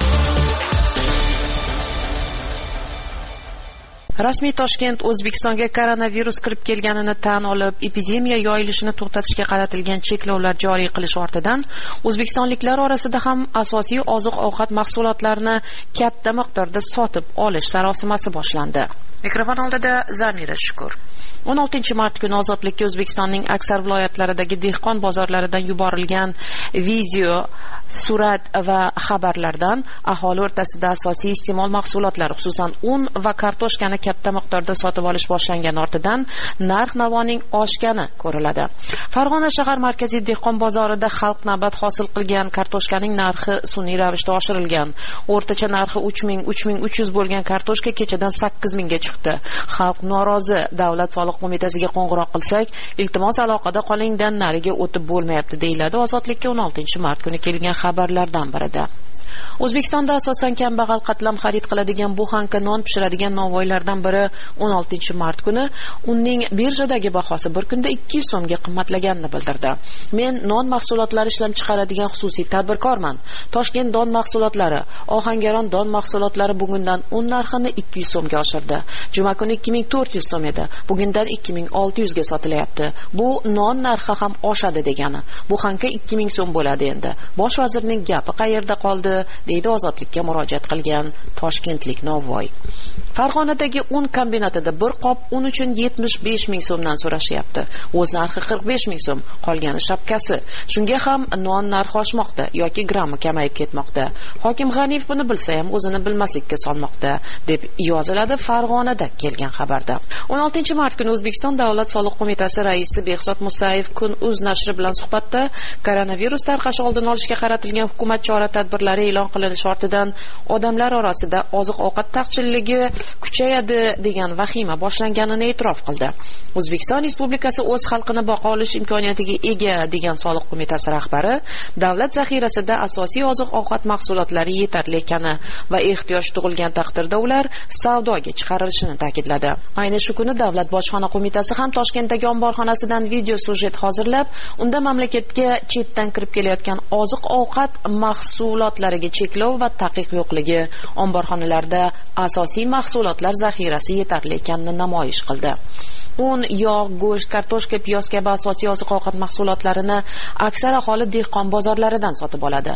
Rasmiy Toshkent O'zbekistonga koronavirus kirib kelganini tan olib, epidemiya yoyilishini to'xtatishga qaratilgan cheklovlar joriy qilish ortidan o'zbekistonliklar orasida ham asosiy oziq-ovqat mahsulotlarini katta miqdorda sotib olish sarosimasi boshlandi. Mikrofon oldida Zamira Shukur. 16-mart kuni ozodlikka O'zbekistonning aksar viloyatlaridagi dehqon bozorlaridan yuborilgan video, surat va xabarlardan aholi o'rtasida asosiy iste'mol mahsulotlari, xususan un va kartoshkani katta miqdorda sotib olish boshlangan ortidan narx-navoning oshgani ko'riladi. Farg'ona shahar markaziy dehqon bozorida xalq navbat hosil qilgan kartoshkaning narxi sun'iy ravishda oshirilgan. O'rtacha narxi 3300 bo'lgan kartoshka kechadan 8000 ga chiqdi. Xalq norozi. Davlat soliq qo'mitasiga qo'ng'iroq qilsak, iltimos aloqada qolingdan nariga o'tib bo'lmayapti, deyiladi Ozodlikka 16-mart kuni kelgan xabarlardan birida. O'zbekistonda asosan kambag'al qatlam xarid qiladigan buxanka non pishiradigan novvoylardan biri 16-mart kuni unning birjadagi bahosi bir kunda 200 so'mga qimmatlaganini bildirdi. Men non mahsulotlari ishlab chiqaradigan xususiy tadbirkorman. Toshkent don mahsulotlari, Ohangaron don mahsulotlari bugundan un narxini 200 so'mga oshirdi. Juma kuni 2400 so'm edi. Bugundan 2600 ga sotilyapti. Bu non narxi ham oshadi degani. Buxanka 2000 so'm bo'ladi endi. Bosh vazirning gapi qayerda qoldi, deydi Ozodlikka murojaat qilgan toshkentlik novvoy. Farg'onadagi un kombinatida bir qop un uchun 75 ming so'mdan so'rashyapti. O'z narxi 45 ming so'm, qolgani shapkasi. Shunga ham non narxi oshmoqda yoki grammi kamayib ketmoqda. Hokim G'aniyev buni bilsa ham o'zini bilmaslikka solmoqda, deb yoziladi Farg'onada kelgan xabarda. 16-mart kuni O'zbekiston Davlat soliq qo'mitasi raisi Behzod Musayev Kun.uz nashri bilan suhbatda koronavirus tarqashi oldini olishga qaratilgan hukumat chora-tadbirlari e'lon qilinishi ortidan odamlar orasida oziq-ovqat taqchilligi kuchayadi degan vahima boshlanganini e'tirof qildi. O'zbekiston Respublikasi o'z xalqini boqa olish imkoniyatiga ega degan soliq qo'mitasi rahbari davlat zaxirasida asosiy oziq-ovqat mahsulotlari yetarli ekani va ehtiyoj tug'ilgan taqdirda ular savdoga chiqarilishini ta'kidladi. Ayni shu kuni Davlat bojxona qo'mitasi ham Toshkentdagi omborxonasidan video sujet hozirlab, unda mamlakatga chetdan kirib kelayotgan oziq-ovqat mahsulotlariga cheklov va taqiq yo'qligi, omborxonalarda asosiy mahsulotlar zaxirasi yetarli ekanini namoyish qildi. Un, yog', go'sht, kartoshka, piyoz kabi asosiy oziq-ovqat mahsulotlarini aksar aholi dehqon bozorlaridan sotib oladi.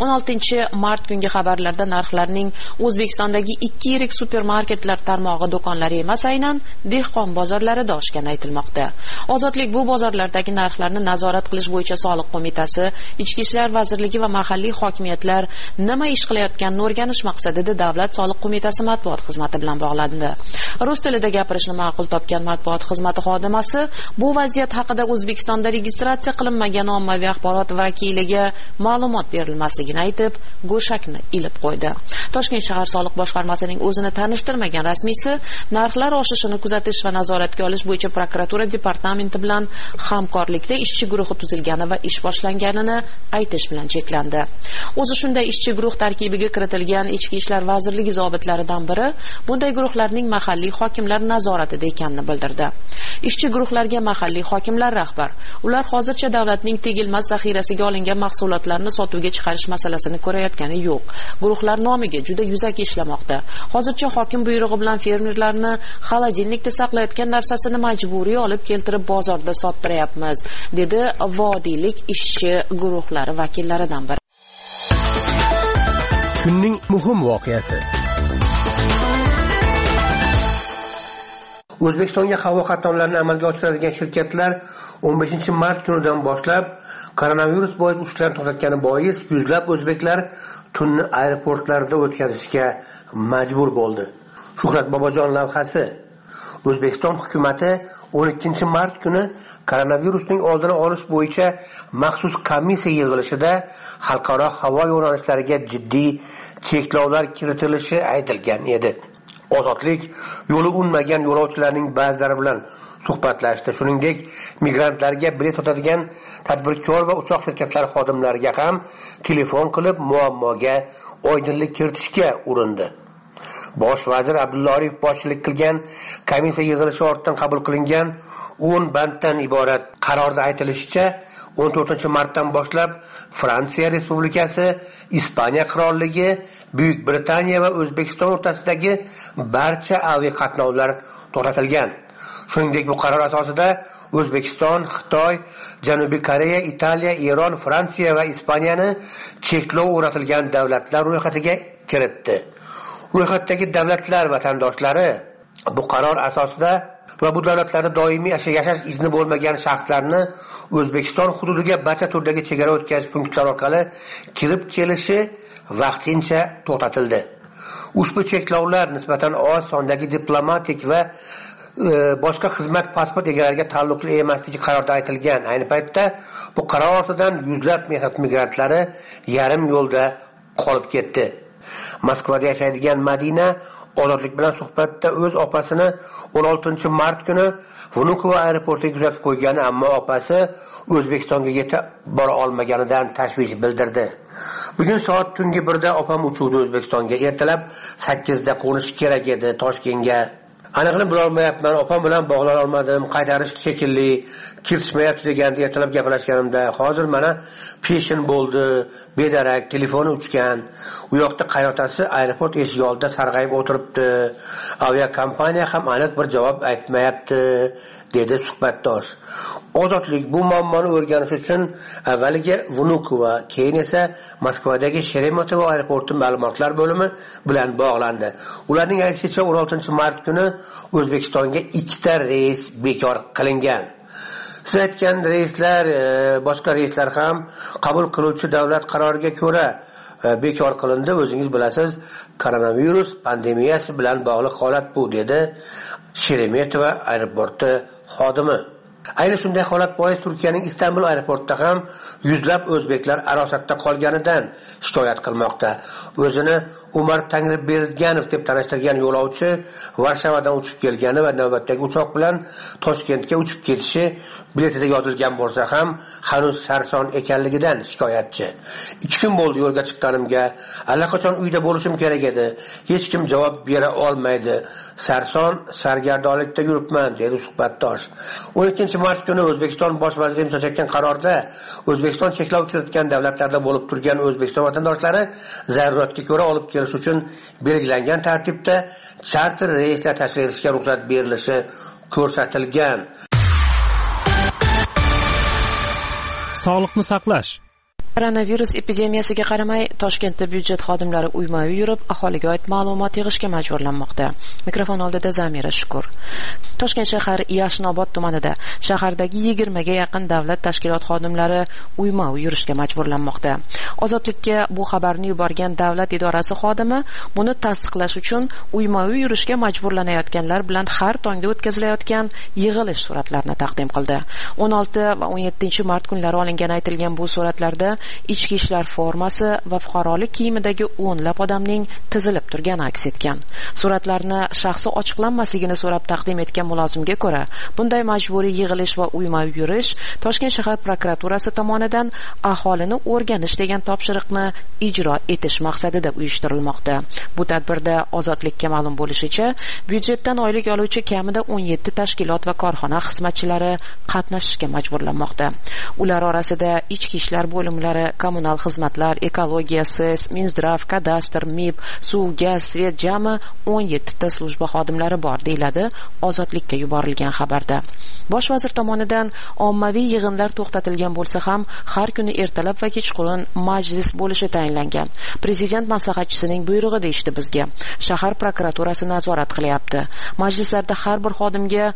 16-mart kungi xabarlarda narxlarning O'zbekistondagi 2 yirik supermarketlar tarmog'i do'konlari emas, aynan dehqon bozorlarida oshgani aytilmoqda. Ozodlik bu bozorlardagi narxlarni nazorat qilish bo'yicha soliq qo'mitasi, Ichki ishlar vazirligi va mahalliy hokimiyatlar nima ish qilayotganini o'rganish maqsadida Davlat soliq qo'mitasi matbuot xizmati bilan bog'landi. Rus tilida gapirishni ma'qul topgan matbuot xizmati xodimasi bu vaziyat haqida O'zbekistonda registratsiya qilinmagan ommaviy axborot vakiliga ma'lumot berilmasligini aytib, go'shakni ilib qo'ydi. Toshkent shahar soliq boshqarmasining o'zini tanishtirmagan rasmiysi narxlar oshishini kuzatish va nazoratga olish bo'yicha prokuratura departamenti bilan hamkorlikda ishchi guruhi tuzilgani va ish boshlanganini aytish bilan cheklandi. O'zi shunday ishchi guruh tarkibiga kiritilgan Ichki ishlar vazirligi zobitlaridan biri bunday guruhlarning mahalliy hokimlar nazoratida ekanini bildirdi. Ishchi guruhlarga mahalliy hokimlar rahbar. Ular hozircha davlatning tegilmas zaxirasiga olingan mahsulotlarni sotuvga chiqarish masalasini ko'rayotgani yo'q. Guruhlar nomiga juda yuzaki ishlamoqda. Hozircha hokim buyrug'i bilan fermerlarni xolodilnikda saqlayotgan narsasini majburiy olib keltirib bozorda sottirayapmiz, dedi vodiylik ishchi guruhlari vakillaridan biri. Kunning muhim voqeasi. O'zbekistonga havo qatnovlarini amalga oshiradigan shirkatlar 15-mart kunidan boshlab koronavirus bois uchlarni to'xtatgani bois yuzlab o'zbeklar tunni aeroportlarda o'tkazishga majbur bo'ldi. Shuhrat Bobojon lavhasi. O'zbekiston hukumatı 12-mart kuni koronavirusning oldini olish bo'yicha maxsus komissiya yig'ilishida xalqaro havo yo'nalishlariga jiddiy cheklovlar kiritilishi aytilgan edi. Ozodlik yo'li unmagan yo'lovchilarning ba'zilari bilan suhbatlashdi. Shuningdek, migrantlarga bilet sotadigan tadbirkor va uchoq shirkatlari xodimlariga ham telefon qilib muammoga oydinlik kiritishga urindi. Bosh vazir Abdulla Aripov boshchilik qilgan komissiya yig'ilishi ortidan qabul qilingan 10 banddan iborat qarorda aytilishicha 14-martdan boshlab Fransiya Respublikasi, Ispaniya Qirolligi, Buyuk Britaniya va O'zbekiston o'rtasidagi barcha aviaqatnovlar to'xtatilgan. Shuningdek, bu qaror asosida O'zbekiston, Xitoy, Janubiy Koreya, Italiya, Eron, Fransiya va Ispaniyani cheklov o'rnatilgan davlatlar ro'yxatiga kiritdi. Ro'yxatdagi davlatlar vatandoshlari bu qaror asosida va bu davlatlarda doimiy yashash izni bo'lmagan shaxslarni O'zbekiston hududiga barcha turdagi chegara o'tkazish punktlari orqali kirib kelishi vaqtincha to'xtatildi. Ushbu cheklovlar nisbatan oz sondagi diplomatik va boshqa xizmat pasport egalariga taalluqli emasligi qarorda aytilgan. Ayni paytda bu qaror ortidan yuzlab mehnat migrantlari yarim yo'lda qolib ketdi. Moskvada yashaydigan Madina Ozodlik bilan suhbatda o'z opasini 16-mart kuni Vnukovo aeroportiga kuzatib qo'ygani, ammo opasi O'zbekistonga yetib bora olmaganidan tashvish bildirdi. Bugun soat tungi 1da opam uchuvdi O'zbekistonga. Ertalab 8da qo'nishi kerak edi Toshkentga. Aniqini bilolmayapman, opam bilan bog'lana olmadim, qaytarishdi shekilli, kiritishmayapti deganda ertalab gaplashganimda, hozir mana peshin bo'ldi, bedarak, telefoni uchgan. U yoqda qaynotasi aeroport eshigi oldida sarg'ayib o'tiribdi. Aviakompaniya ham aniq bir javob aytmayapti, dedi suhbatdosh. Ozodlik bu muammoni o'rganish uchun avvaliga Vnukovo, keyin esa Moskvadagi Sheremetyevo aeroporti ma'lumotlar bo'limi bilan bog'landi. Ularning aytishicha 16-mart kuni O'zbekistonga 2 ta reys bekor qilingan. Siz aytgan reyslar, boshqa reyslar ham qabul qiluvchi davlat qaroriga ko'ra bekor qilindi. O'zingiz bilasiz, koronavirus pandemiyasi bilan bog'liq holat bu, dedi Sheremetyevo aeroporti xodimi. Ayni shunday holat bois Turkiyaning Istanbul aeroportida ham yuzlab o'zbeklar arosatda qolganidan shikoyat qilmoqda. O'zini Umar Tangriberganov deb tanishtirgan yo'lovchi Varshavadan uchib kelgani va navbatdagi uchoq bilan Toshkentga uchib ketishi biletida yozilgan bo'lsa ham hanuz sarson ekanligidan shikoyatchi. 2 kun bo'ldi yo'lga chiqqanimga, allaqachon uyda bo'lishim kerak edi. Hech kim javob bera olmaydi. Sarson sargardonlikda yuribman, dedi suhbatdosh. 12-mart kuni O'zbekiston bosh vaziri imzolayotgan qarorda O'zbekiston cheklov kiritgan davlatlarda bo'lib turgan O'zbekiston vatandoshlari zaruratga ko'ra olib kelish uchun belgilangan tartibda charter reyslar tashkil etishga ruxsat berilishi ko'rsatilgan. Sog'liqni saqlash. Koronavirus epidemiyasiga qaramay Toshkentda byudjet xodimlari uyma-uy yurib, aholiga oid ma'lumot yig'ishga majburlanmoqda. Mikrofon oldida Zamira Shukur. Toshkent shahar Yashnobod tumanida shahardagi 20 ga yaqin davlat tashkilot xodimlari uyma-uy yurishga majburlanmoqda. Ozodlikka bu xabarni yuborgan davlat idorasi xodimi buni tasdiqlash uchun uyma-uy yurishga majburlanayotganlar bilan har tongda o'tkazilayotgan yig'ilish suratlarini taqdim qildi. 16 va 17 mart kunlari olingan aytilgan bu suratlarda ichki ishlar formasi va fuqarolik kiyimidagi o'nlab odamning tizilib turgani aks etgan. Suratlarni shaxsi ochiqlanmasligini so'rab taqdim etgan mulozimga ko'ra, bunday majburiy yig'ilish va uyma-uy yurish Toshkent shahar prokuraturasi tomonidan aholini o'rganish degan topshiriqni ijro etish maqsadida uyushtirilmoqda. Bu tadbirda Ozodlikka ma'lum bo'lishicha, byudjetdan oylik oluvchi kamida 17 tashkilot va korxona xizmatchilari qatnashishga majburlanmoqda. Ular orasida ichki ishlar bo'limlari, kommunal xizmatlar, ekologiya, SES, Minzdrav, kadastr, MIB, suv, gaz, svet jami 17 ta slujba xodimlari bor, deyiladi Ozodlikka yuborilgan xabarda. Bosh vazir tomonidan ommaviy yig'inlar to'xtatilgan bo'lsa ham, har kuni ertalab va kechqurun majlis bo'lishi tayinlangan. Prezident maslahatchisining buyrug'i deyishdi bizga. Shahar prokuraturasi nazorat qilyapti. Majlislarda har bir xodimga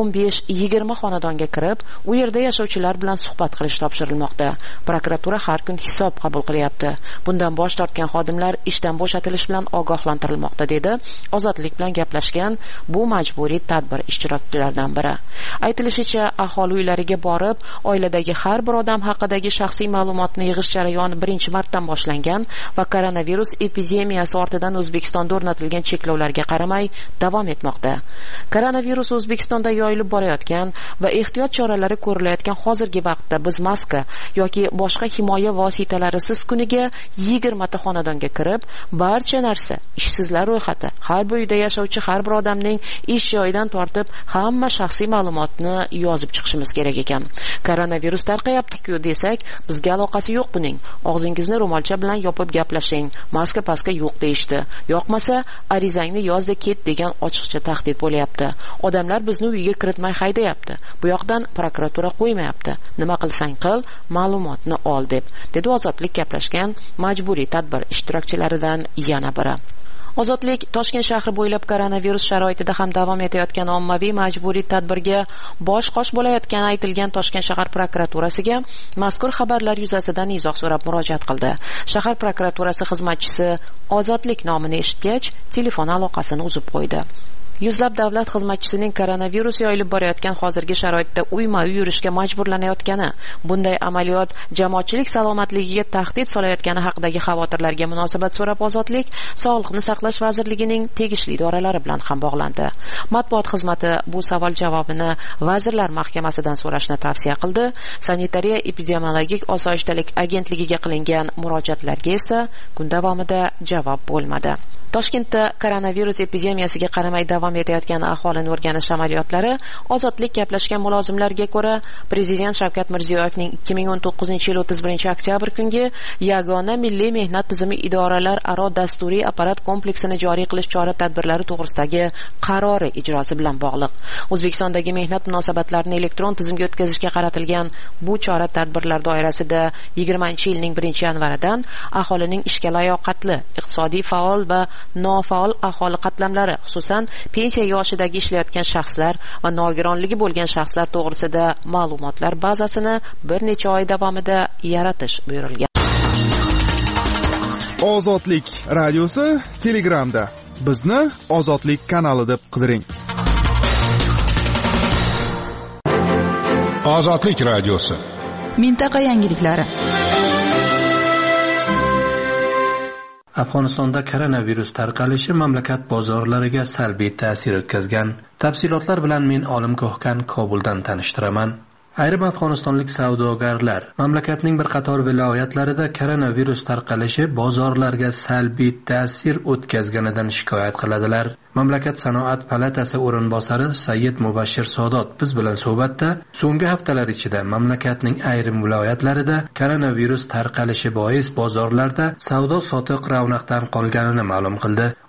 15-20 xonadonga kirib, u yerda yashovchilar bilan suhbat qilish topshirilmoqda. Prokuratura har kun hisob qabul qilyapti. Bundan bosh tortgan xodimlar ishdan bo'shatilish bilan ogohlantirilmoqda, dedi Ozodlik bilan gaplashgan bu majburiy tadbir ishtirokchilaridan biri. Aytilishicha, aholi uylariga borib, oiladagi har bir odam haqidagi shaxsiy ma'lumotni yig'ish jarayoni 1-martdan boshlangan va koronavirus epidemiyasi ortidan O'zbekistonda o'rnatilgan cheklovlarga qaramay davom etmoqda. Koronavirus O'zbekistonda yoyilib borayotgan va ehtiyot choralari ko'rilayotgan hozirgi vaqtda biz maska yoki boshqa himoya vositalarisiz kuniga 20 ta xonadonga kirib, barcha narsa, ishsizlar ro'yxati, har bir uyda yashovchi har bir odamning ish joyidan tortib hamma shaxsiy ma'lumotni yozib chiqishimiz kerak ekan. Koronavirus tarqayapti-ku desak, bizga aloqasi yo'q buning. Og'zingizni ro'molcha bilan yopib gaplashing. Maska-paska yo'q deyishdi. Yoqmasa, arizangni yozda ket degan ochiqcha tahdid bo'lyapti. Odamlar bizni uyga kiritmay haydayapti. Bu yoqdan prokuratura qo'ymayapti. Nima qilsang qil, ma'lumotni ol deb, dedi Ozodlik gaplashgan majburiy tadbir ishtirokchilaridan yana biri. Ozodlik Toshkent shahri bo'ylab koronavirus sharoitida ham davom etayotgan ommaviy majburiy tadbirga bosh-qosh bo'layotgani aytilgan Toshkent shahar prokuraturasiga mazkur xabarlar yuzasidan izoh so'rab murojaat qildi. Shahar prokuraturasi xizmatchisi Ozodlik nomini eshitgach, telefon aloqasini uzib qo'ydi. Yuzlab davlat xizmatchisining koronavirus yoyilib borayotgan hozirgi sharoitda uyma-uy yurishga majburlanayotgani, bunday amaliyot jamoatchilik salomatligiga tahdid solayotgani haqidagi xavotirlarga munosabat so'rab Ozodlik Sog'liqni saqlash vazirligining tegishli idoralari bilan ham bog'landi. Matbuot xizmati bu savol javobini Vazirlar Mahkamasidan so'rashni tavsiya qildi. Sanitariya epidemiologik osoyishtalik agentligiga qilingan murojaatlarga esa kun davomida javob bo'lmadi. Toshkentda koronavirus epidemiyasiga qaramay davom etayotgan aholini o'rganish amaliyotlari Ozodlik gaplashgan mulozimlarga ko'ra, Prezident Shavkat Mirziyoyevning 2019-yil 31-oktyabr kungi yagona milliy mehnat tizimi idoralar aro dasturiy apparat kompleksini joriy qilish chora-tadbirlari to'g'risidagi qarori ijrosi bilan bog'liq. O'zbekistondagi mehnat munosabatlarini elektron tizimga o'tkazishga qaratilgan bu chora-tadbirlar doirasida 20-yilning 1-yanvaridan aholining ishga layoqatli, iqtisodiy faol va nofaol aholi qatlamlari, xususan pensiya yoshidagi ishlayotgan shaxslar va nogironligi bo'lgan shaxslar to'g'risida ma'lumotlar bazasini bir necha oy davomida yaratish buyurilgan. Ozodlik radiosi Telegramda. Bizni Ozodlik kanali deb qidiring. Ozodlik radiosi. Mintaqa yangiliklari. Afg'onistonda koronavirus tarqalishi mamlakat bozorlariga salbiy ta'sir o'tkazgan. Tafsilotlar bilan men Olim Ko'hkan Kobuldan tanishtiraman. Ayrim afg'onistonlik savdogarlar mamlakatning bir qator viloyatlarida koronavirus tarqalishi bozorlarga salbiy ta'sir o'tkazganidan shikoyat qiladilar. Mamlakat sanoat palatasi o'rinbosari Sayyid Mubashshir Sodot biz bilan suhbatda so'nggi haftalar ichida mamlakatning ayrim viloyatlarida koronavirus tarqalishi bois bozorlarda savdo-sotiq ravnaqdan qolganini ma'lum qildi.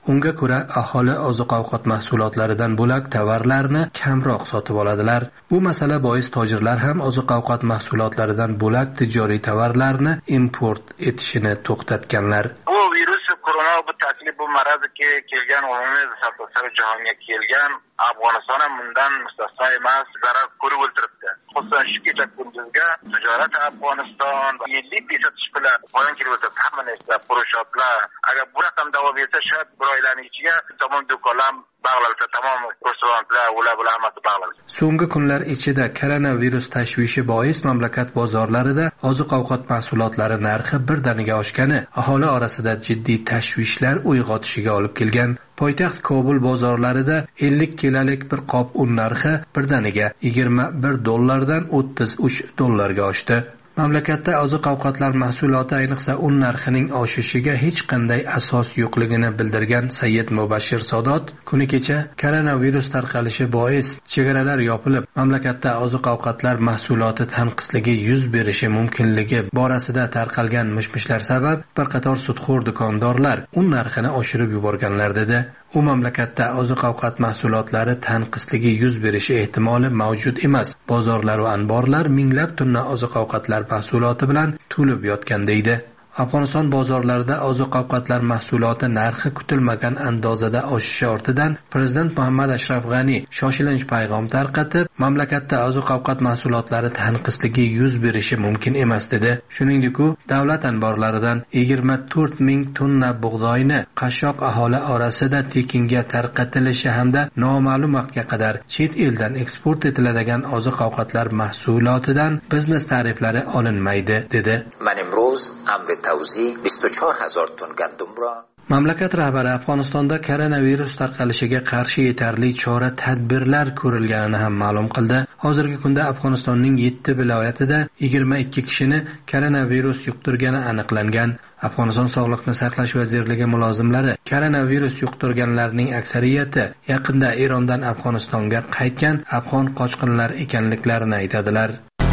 Unga ko'ra, aholi oziq-ovqat mahsulotlaridan bo'lak tovarlarni kamroq sotib oladilar. Bu masala bois tojirlar ham oziq-ovqat mahsulotlaridan bo'lak tijoriy tovarlarni import etishini to'xtatganlar. Bu virus korona bu taklif bu maradga kelgan umumiy sahifasi jahonga kelgan Afg'oniston ham bundan mustasno emas, zarar ko'rib o'tiribdi. Xususan shu kecha kunduzga tijorat Afg'oniston 50% ishbilar qo'yin kelib o'tiribdi. Hamma narsa furushotlar. Agar bu raqam davom etsa, shayad bir oylarning ichiga tamom do'konlar bog'lansa, tamom restoranlar, ular bilan hammasi bog'lanadi. So'nggi kunlar ichida koronavirus tashvishi bois mamlakat bozorlarida oziq-ovqat mahsulotlari narxi birdaniga oshgani aholi orasida jiddiy tashvishlar uyg'otishiga olib kelgan. Poytaxt Kobul bozorlarida 50 kilalik bir qop un narxi birdaniga $21 dan $33 ga oshdi. Mamlakatda oziq-ovqatlar mahsuloti, ayniqsa un narxining oshishiga hech qanday asos yo'qligini bildirgan Sayyid Mubashshir Sodot kuni kecha koronavirus tarqalishi bois chegaralar yopilib, mamlakatda oziq-ovqatlar mahsuloti tanqisligi yuz berishi mumkinligi borasida tarqalgan mish-mishlar sabab bir qator sudxo'r do'kondorlar un narxini oshirib yuborganlar dedi. U mamlakatda oziq-ovqat mahsulotlari tanqisligi yuz berishi ehtimoli mavjud emas. Bozorlar va anborlar minglab tonna oziq-ovqatlar mahsuloti bilan to'lib yotgan deydi. Afg'oniston bozorlarida oziq-ovqatlar mahsuloti narxi kutilmagan andozada oshishi ortidan Prezident Muhammad Ashraf G'ani shoshilinch payg'am tarqatib, mamlakatda oziq-ovqat mahsulotlari tanqisligi yuz berishi mumkin emas dedi. Shuningdek, u davlat anborlaridan 24 ming tonna bug'doyni qashshoq aholi orasida tekinga tarqatilishi hamda noma'lum vaqtga qadar chet eldan eksport etiladigan oziq-ovqatlar mahsulotidan biznes tariflari olinmaydi dedi. Mamlakat rahbari Afg'onistonda koronavirus tarqalishiga qarshi yetarli chora-tadbirlar ko'rilganini ham ma'lum qildi. Hozirgi kunda Afg'onistonning 7 viloyatida 22 kishini koronavirus yuqtirgani aniqlangan. Afg'oniston Sog'liqni saqlash vazirligi mulozimlari koronavirus yuqtirganlarning aksariyati yaqinda Erondan Afg'onistonga qaytgan afg'on qochqinlar ekanliklarini aytadilar.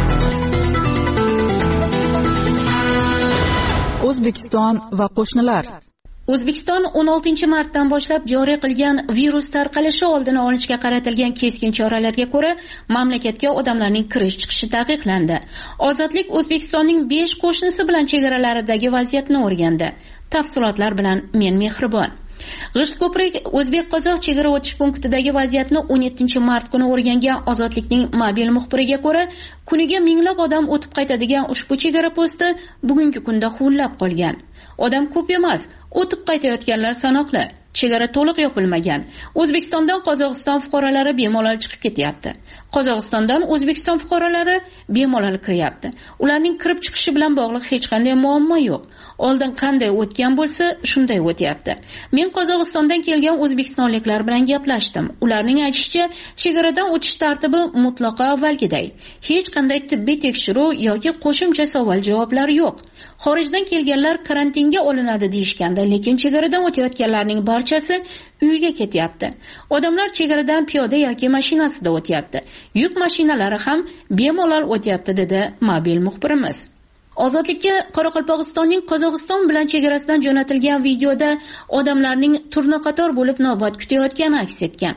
O'zbekiston va qo'shnilar. O'zbekiston 16 martdan boshlab joriy qilgan virus tarqalishi oldini olishga qaratilgan keskin choralarga ko'ra, mamlakatga odamlarning kirish chiqishi taqiqlandi. Ozodlik O'zbekistonning 5 qo'shnisi bilan chegaralaridagi vaziyatni o'rgandi. Tafsilotlar bilan men Mehribon. G'ishtko'prik O'zbek-Qozoq chegara o'tish punktidagi vaziyatni 17 mart kuni o'rgangan Ozodlikning mobil muxbiriga ko'ra, kuniga minglab odam o'tib qaytadigan ushbu chegara posti bugungi kunda huvillab qolgan. Odam ko'p emas, o'tib qaytayotganlar sanoqli. Chegara to'liq yopilmagan. O'zbekistondan Qozog'iston fuqarolari bemalol chiqib ketyapti. Qozog'istondan O'zbekiston fuqarolari bemalol kiryapti. Ularning kirib chiqishi bilan bog'liq hech qanday muammo yo'q. Oldin qanday o'tgan bo'lsa, shunday o'tyapti. Men Qozog'istondan kelgan o'zbekistonliklar bilan gaplashdim. Ularning aytishicha, chegaradan o'tish tartibi mutlaqo avvalgiday. Hech qanday tibbiy tekshiruv yoki qo'shimcha savol-javoblar yo'q. Xorijdan kelganlar karantinga olinadi deyishganda, lekin chegaradan o'tayotganlarning barchasi uyga ketyapti. Odamlar chegaradan piyoda yoki mashinasida o'tyapti. Yuk mashinalari ham bemalol o'tyapti dedi mobil muxbirimiz. Ozodlikka Qoraqalpog'istonning Qozog'iston bilan chegarasidan jo'natilgan videoda odamlarning turna-qator bo'lib navbat kutayotgani aks etgan.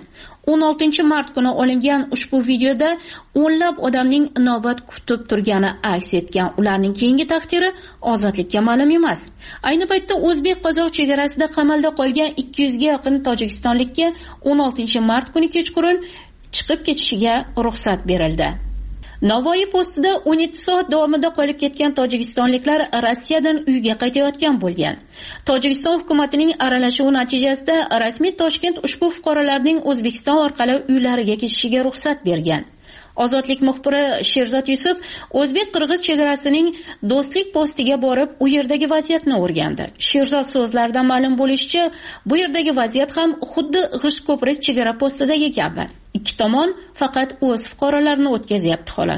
16 mart kuni olingan ushbu videoda o'nlab odamning navbat kutib turgani aks etgan. Ularning keyingi taqdiri ozodlikka ma'lum emas. Ayni paytda O'zbek-Qozoq chegarasida qamalda qolgan 200 ga yaqin tojikistonlikka 16 mart kuni kechqurun chiqib ketishiga ruxsat berildi. Navoiy postida 17 soat davomida qolib ketgan tojikistonliklar Rossiyadan uyga qaytayotgan bo'lgan. Tojikiston hukumatining aralashuvi natijasida rasmiy Toshkent ushbu fuqarolarning O'zbekiston orqali uylariga ketishiga ruxsat bergan. Ozodlik muxbiri Sherzod Yusuf o'zbek-qirg'iz chegarasining do'stlik postiga borib, u yerdagi vaziyatni o'rgandi. Sherzod so'zlaridan ma'lum bo'lishicha, bu yerdagi vaziyat ham xuddi G'ishtko'prik chegara postidagi kabi. Ikki tomon faqat o'z fuqarolarini o'tkazyapti xolos.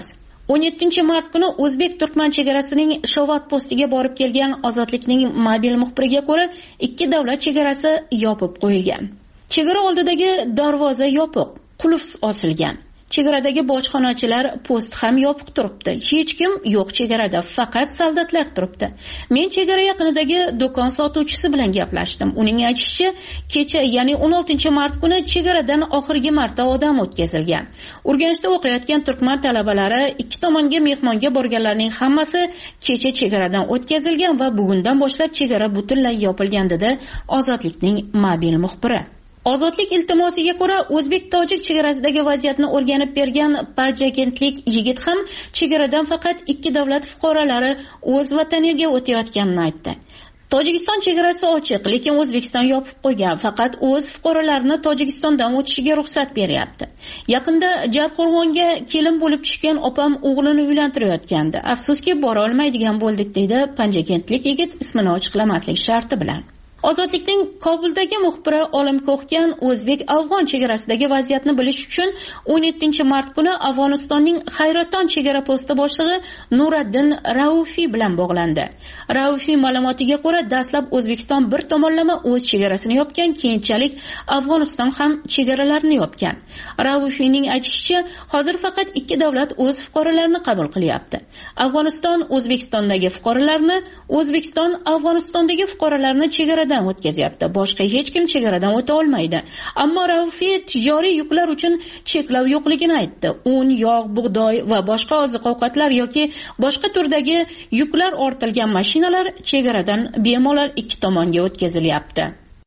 17 mart kuni o'zbek-turkman chegarasining Shovat postiga borib kelgan Ozodlikning mobil muxbiriga ko'ra, ikki davlat chegarasi yopib qo'yilgan. Chegara oldidagi darvoza yopiq, qulf osilgan. Chegaradagi bojxonachilar post ham yopiq turibdi. Hech kim yo'q chegarada, faqat soldatlar turibdi. Men chegara yaqinidagi do'kon sotuvchisi bilan gaplashdim. Uning aytishicha, kecha, ya'ni 16-mart kuni chegaradan oxirgi marta odam o'tkazilgan. Urganchda o'qiyotgan turkman talabalari ikki tomonga mehmonga borganlarning hammasi kecha chegaradan o'tkazilgan va bugundan boshlab chegara butunlay yopilgan dedi Ozodlikning mobil muxbiri. Ozodlik iltimosiga ko'ra, o'zbek-tojik chegarasidagi vaziyatni o'rganib bergan parjakentlik yigit ham chegaradan faqat ikki davlat fuqarolari o'z vataniga o'tayotganini aytdi. Tojikiston chegarasi ochiq, lekin O'zbekiston yopib qo'ygan. Faqat o'z fuqarolarini Tojikistondan o'tishiga ruxsat beryapti. Yaqinda Jarqo'rg'onga kelin bo'lib tushgan opam o'g'lini uylantirayotgandi. Afsuski, bora olmaydigan bo'ldik, deydi panjakentlik yigit ismini ochiqlamaslik sharti bilan. Ozodlikning Kobuldagi muxbiri Olim Ko'xgan o'zbek-afg'on chegarasidagi vaziyatni bilish uchun 17-mart kuni Afg'onistonning Hayraton chegara posti boshlig'i Nuraddin Raufiy bilan bog'landi. Raufiy ma'lumotiga ko'ra, dastlab O'zbekiston bir tomonlama o'z chegarasini yopgan, keyinchalik Afg'oniston ham chegaralarini yopgan. Raufiyning aytishicha, hozir faqat ikki davlat o'z fuqarolarini qabul qilyapti. Afg'oniston O'zbekistondagi fuqarolarni, O'zbekiston Afg'onistondagi fuqarolarni chegaradan o'tkazyapti. Boshqa hech kim chegaradan o'ta olmaydi. Ammo Raufiy tijoriy yuklar uchun cheklov yo'qligini aytdi. Un, yog', bug'doy va boshqa oziq-ovqatlar yoki boshqa turdagi yuklar ortilgan mashinalar chegaradan bemalol ikki tomonga o'tkazilyapti.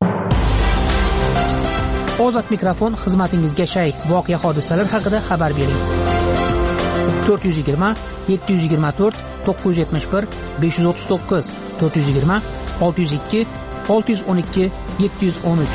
Ozod mikrofon xizmatingizga shay. Voqea hodisalar haqida xabar bering. 420 724 971 539 420 602 612 713.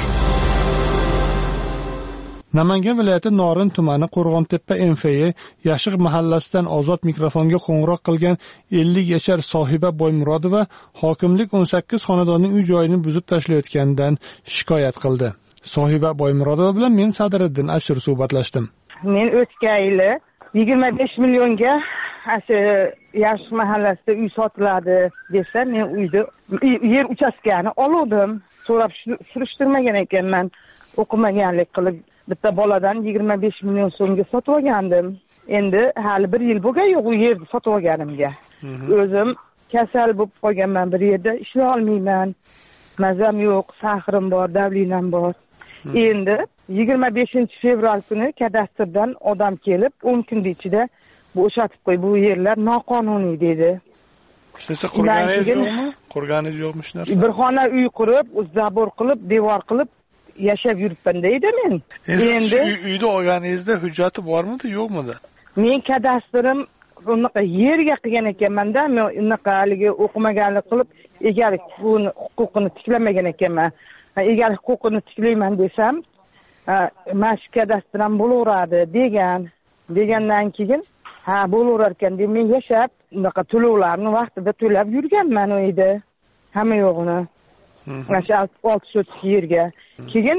Namangan viloyati Norin tumani Qo'rg'ontepa MFE Yashiq mahallasidan Ozod mikrofonga qo'ng'iroq qilgan 50 yashar Sohiba Boymurodova hokimlik 18 xonadonning uy-joyini buzib tashlayotganidan shikoyat qildi. Sohiba Boymurodova bilan men Sadriddin Ashur suhbatlashdim. Men o'tgan yili 25 millionga Yashiq mahallasida uy sotiladi desa, men uyda yer uchastkani oldim. So'rab surishtirmagan ekanman. O'qimaganlik qilib bitta boladan 25 million so'mga sotib olgandim. Endi hali 1 yil bo'lgan yo'q u yerni sotib olganimga. O'zim kasal bo'lib qolganman, bir yerda ishlay olmayman. Mazam yo'q, sahrim bor, davlinam bor. Endi 25 fevral kuni kadastrdan odam kelib 10 kun ichida bo'shatib qo'y, bu yerlar noqonuniy dedi. Siz qurganingiz yo'qmi? Qurganingiz yo'qmi shu narsa? Bir xona uy qurib, zabor qilib, devor qilib yashab yuribman deydi men. Endi uyda olganingizda hujjati bormidi, yo'qmidi? Men kadastrim unaqa yerga qilgan ekanman-da, men unaqa haligi o'qimaganlik qilib egalik huquqini tiklamagan ekanman. Egalik huquqini tiklayman desam, mana shu kadastram bo'laveradi degandan keyin bo'laverar ekan deb men yashab, unaqa to'lovlarni vaqtida to'lab yurganman uyda. Hamma yo'g'ini. Mana shu 6 sotik yerga. Keyin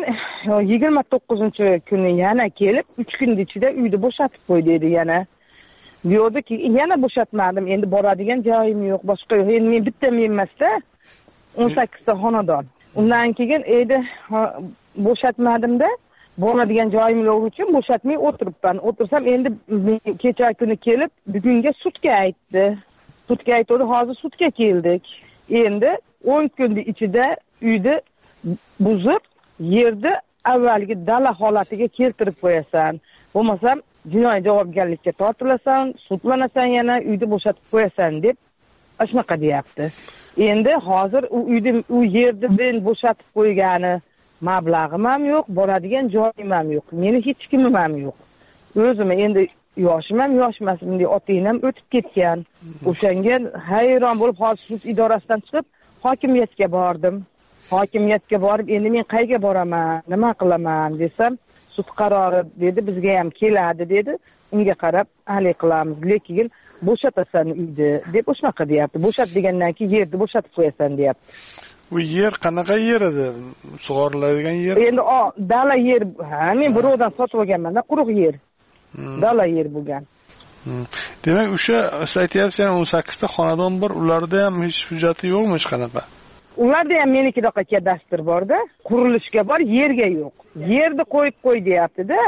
29-kuni yana kelib 3 kun ichida uyni bo'shatib qo'y dedi yana. Diyordiki, yana bo'shatmadim. Endi boradigan joyim yo'q, boshqa yo'q. Endi men bitta men emasda 18 ta xonadon. Undan keyin bo'shatmadim-da, boradigan joyim yo'q uchun bo'shatmay o'tiribman. O'tirsam endi kecha kuni kelib bugunga sudga aytdi. Sudga aytdi, hozir sudga keldik. Endi 10 kun ichida uyni buzib, yerni avvalgi dala holatiga keltirib qo'yasan. Bo'lmasam jinoiy javobgarlikka tortilasan, sudlanasan, yana uyni bo'shatib qo'yasan deb shunaqa deyapti. Endi hozir u yerni men bo'shatib qo'ygani mablag'im ham yo'q, boradigan joyim ham yo'q. Meni hech kimim ham yo'q. O'zim endi yoshim ham yoshmasim deb otangam o'tib ketgan. O'shanga hayron bo'lib hozir sud idorasidan chiqib hokimiyatga bordim. Hokimiyatga borib endi men qayerga boraman, nima qilaman desam, sud qarori dedi, bizga ham keladi dedi. Unga qarab hal qilamiz, lekin bo'shatasan uyni deb o'shnaqa deyapti. Bo'shat degandan keyin yerni bo'shatib qo'yasan deyapti. Bu yer qanaqa yer edi? Sug'oriladigan yer? Endi dala yer, men birovdan sotib olganman-da, quruq yer. Dala yer bo'lgan. Demak, o'sha siz aytyapsiz, 18 ta xonadon bor, ularda ham hech hujjati yo'qmi hech qanaqa? Ularda ham menikidaqa kadastr bor-da, qurilishga bor, yerga yo'q. Yerni qo'yib qo'y deyapti-da.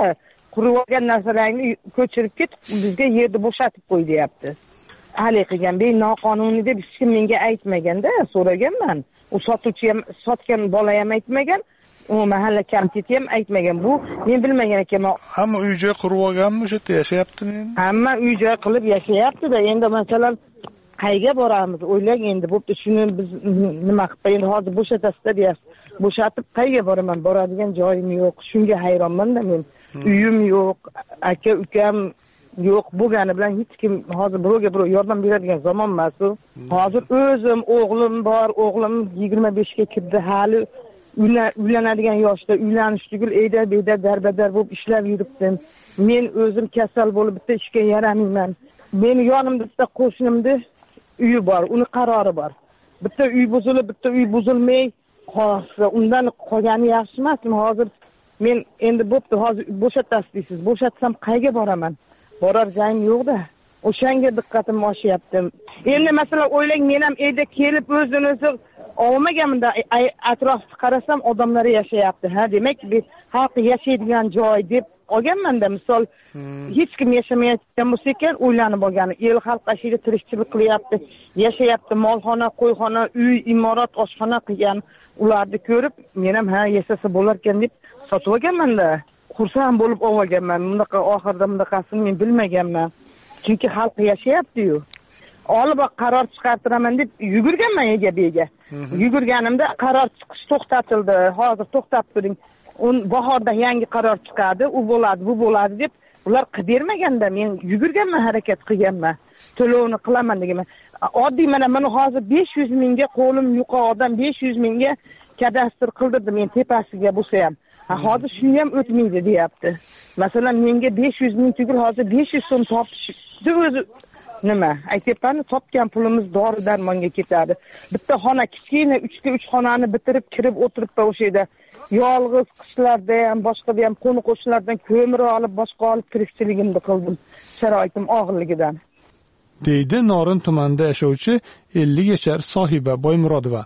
qurib olgan narsalarni ko'chirib ketib bizga yerni bo'shatib qo'y deyapti. Hali qilgan noqonuniy deb hech kim menga aytmaganda, so'raganman. U sotuvchi ham, sotgan bola ham aytmagan, u mahalla komiteti ham aytmagan. Bu men bilmagan ekanman. Hamma uy-joy qurib olganmi, o'sha yerda yashayaptimi endi? Hamma uy-joy qilib yashayapti-da. Endi masalan qayga boramiz? O'ylang endi, bo'pti, shuni biz nima qilib endi hozir bo'shatasizlar deyapsiz. Bo'shatib qayga boraman? Boradigan joyim yo'q. Shunga hayronman-da men. Uyim yo'q, aka ukam yo'q bo'lgani bilan hech kim hozir birovga birov yordam beradigan zamon emas u. Hozir o'zim o'g'lim bor, o'g'lim 25 ga kirdi, hali uylanadigan yoshda, uylanish tugul eyda-beyda darbadar bo'lib ishlab yuribdim. Men o'zim kasal bo'lib bitta ishga yaramayman. Meni yonimda bitta qo'shnimda uyi bor, uni qarori bor. Bitta uy buzilib, bitta uy buzilmay qolsa, undan qolgani yaxshi emasmi? Hozir men endi bo'pti, hozir bo'shatasiz deysiz. Bo'shatsam qayga boraman? Borar joyim yo'q-da. O'shanga diqqatim oshyapti. Endi masalan o'ylang, men ham uyda kelib o'zini-o'zi olmaganimda atrofga qarasam odamlar yashayapti. Ha, demak, xalq yashaydigan joy deb olganmanda, misol hech kim yashamayotgan bo'lsa ekan, o'ylanib olgan. El xalq ashida tirikchilik qilyapti, yashayapti, molxona, qo'yxona, uy, imorat, oshxona qilgan. Ularni ko'rib, men ham ha yashasa bo'lar ekan deb sotib olganman-da. Xursand bo'lib olganman. Bundaqa oxirida bundaqasini men bilmaganman. Chunki xalq yashayapti-yu. Olib qaror chiqartiraman deb yugurganman ega-bega. Yugurganimda qaror chiqish to'xtatildi. Hozir to'xtab turing. Bahorda yangi qaror chiqadi, u bo'ladi, bu bo'ladi deb ular qilib bermaganda men yugurganman, harakat qilganman. To'lovni qilaman deganman. Oddiy mana hozir 500 mingga qo'lim yuqori odam 500 mingga kadastr qildirdi men tepasiga bo'lsa ham. Hozir shuni ham o'tmaydi deyapti. Masalan, menga 500 ming tugul hozir 500 so'm topishdi o'zi nima? Aytyapman, topgan pulimiz dori-darmonga ketadi. Bitta xona kichkina 3 ga 3 xonani bitirib kirib o'tiribdi o'sha yerda. Yolg'iz qishlarda ham, boshqada ham qo'ni-qo'shnilardan ko'mir olib, boshqa olib tirikchiligimni qildim. Sharoitim og'irligidan. Deydi Norin tumanida yashovchi 50 yashar Sohiba Boymurodova.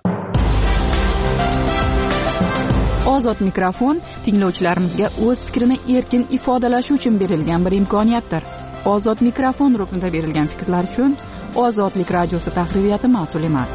Ozod mikrofon tinglovchilarimizga o'z fikrini erkin ifodalashi uchun berilgan bir imkoniyatdir. Ozod mikrofon ruknida berilgan fikrlar uchun Ozodlik radiosi tahririyati mas'ul emas.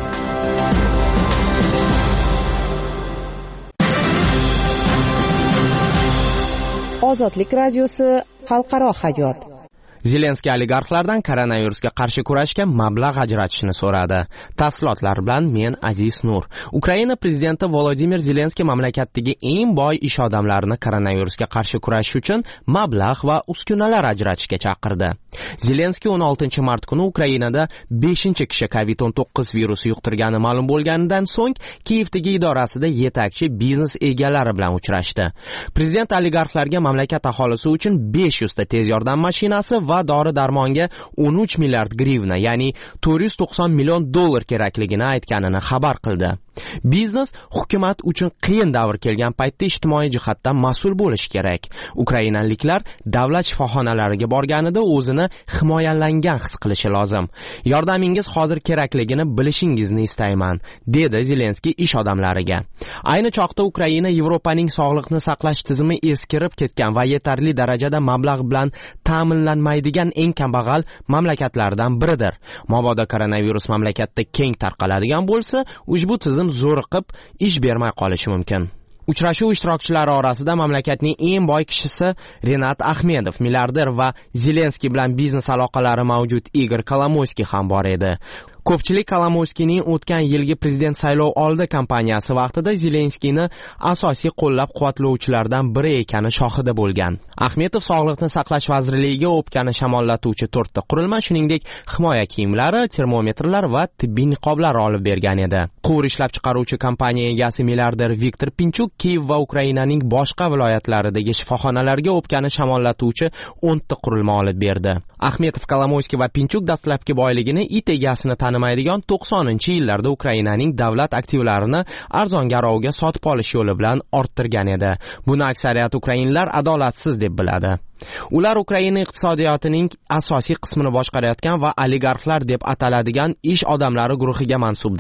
Ozodlik radiosi xalqaro hayot. Zelenskiy oligarxlardan koronavirusga qarshi kurashga mablag' ajratishni so'radi. Tafsilotlar bilan men Aziz Nur. Ukraina prezidenti Volodimir Zelenskiy mamlakatdagi eng boy ish odamlarini koronavirusga qarshi kurashish uchun mablag' va uskunalar ajratishga chaqirdi. Zelenskiy 16 mart kuni Ukrainada 5-kishi COVID-19 virusi yuqtirgani ma'lum bo'lganidan so'ng Kiyevdagi idorasida yetakchi biznes egalari bilan uchrashdi. Prezident oligarxlarga mamlakat aholisi uchun 500 ta tez yordam mashinasi va dori-darmonga 13 milliard grivna, ya'ni 490 million dollar kerakligini aytganini xabar qildi. Biznes hukumat uchun qiyin davr kelgan paytda ijtimoiy jihatdan mas'ul bo'lishi kerak. Ukrainaliklar davlat shifoxonalariga borganida o'zini himoyalangan his qilishi lozim. Yordamingiz hozir kerakligini bilishingizni istayman, dedi Zelenskiy ish odamlariga. Ayni chog'da Ukraina Yevropaning sog'liqni saqlash tizimi eskirib ketgan va yetarli darajada mablag' bilan ta'minlanmaydigan eng kambag'al mamlakatlardan biridir. Mabodo koronavirus mamlakatda keng tarqaladigan bo'lsa, ushbu tizim zo'riqib ish bermay qolishi mumkin. Uchrashuv ishtirokchilari orasida mamlakatning eng boy kishisi Renat Ahmedov, milliarder va Zelenskiy bilan biznes aloqalari mavjud Igor Kolomoyskiy ham bor edi. Ko'pchilik Kolomoyskiyning o'tgan yilgi prezident saylov oldi kampaniyasi vaqtida Zelenskiyni asosiy qo'llab-quvvatlovchilardan biri ekani shohida bo'lgan. Ahmedov sog'liqni saqlash vazirligiga o'pkani shamollatuvchi 4 ta qurilma, shuningdek himoya kiyimlari, termometrlar va tibbiy niqoblar olib bergan edi. Quvur ishlab chiqaruvchi kompaniya egasi milliarder Viktor Pinchuk Kiyev va Ukrainaning boshqa viloyatlaridagi shifoxonalarga o'pkani shamollatuvchi 10 ta qurilma olib berdi. Ahmedov, Kolomoyskiy va Pinchuk dastlabki boyligini it egasini tanimaydigan 90-yillarda Ukrainaning davlat aktivlarini arzon garovga sotib olish yo'li bilan orttirgan edi. Buni aksariyat ukrainlar adolatsiz deb biladi. Ular Ukraina iqtisodiyotining asosiy qismini boshqarayotgan va oligarxlar deb ataladigan ish odamlari guruhiga mansubdir.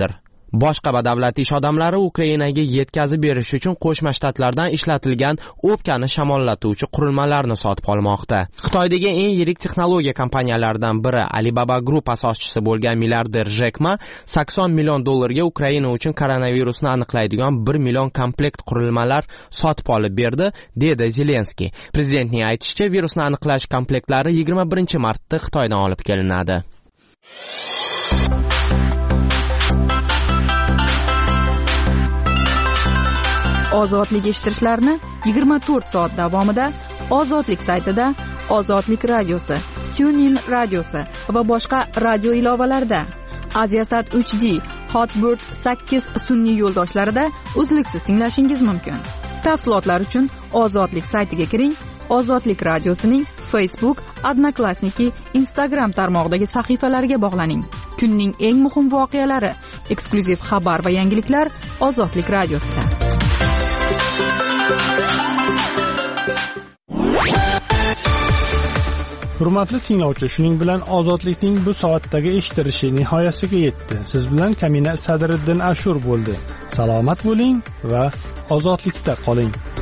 Boshqa badavlat ish odamlari Ukrainaga yetkazib berish uchun Qo'shma Shtatlardan ishlatilgan o'pkani shamollatuvchi qurilmalarni sotib olmoqda. Xitoydagi eng yirik texnologiya kompaniyalaridan biri Alibaba Group asoschisi bo'lgan milliarder Jack Ma $80 million Ukraina uchun koronavirusni aniqlaydigan 1 million komplekt qurilmalar sotib olib berdi, dedi Zelenskiy. Prezidentning aytishicha, virusni aniqlash komplektlari 21-martda Xitoydan olib kelinadi. Ozodlik eshittirishlarni 24 soat davomida Ozodlik saytida, Ozodlik radiosi, TuneIn radiosi va boshqa radio ilovalarida, Aziasat 3D, Hotbird 8 sun'iy yo'ldoshlarida uzluksiz tinglashingiz mumkin. Tafsilotlar uchun Ozodlik saytiga kiring. Ozodlik radiosining Facebook, Odnoklassniki, Instagram tarmog'idagi sahifalariga bog'laning. Kunning eng muhim voqealari, eksklyuziv xabar va yangiliklar Ozodlik radiosida. Hurmatli tinglovchi, shuning bilan Ozodlikning bu soatdagi eshittirishi nihoyasiga yetdi. Siz bilan Kamina Sadriddin Ashur bo'ldi. Salomat bo'ling va ozodlikda qoling.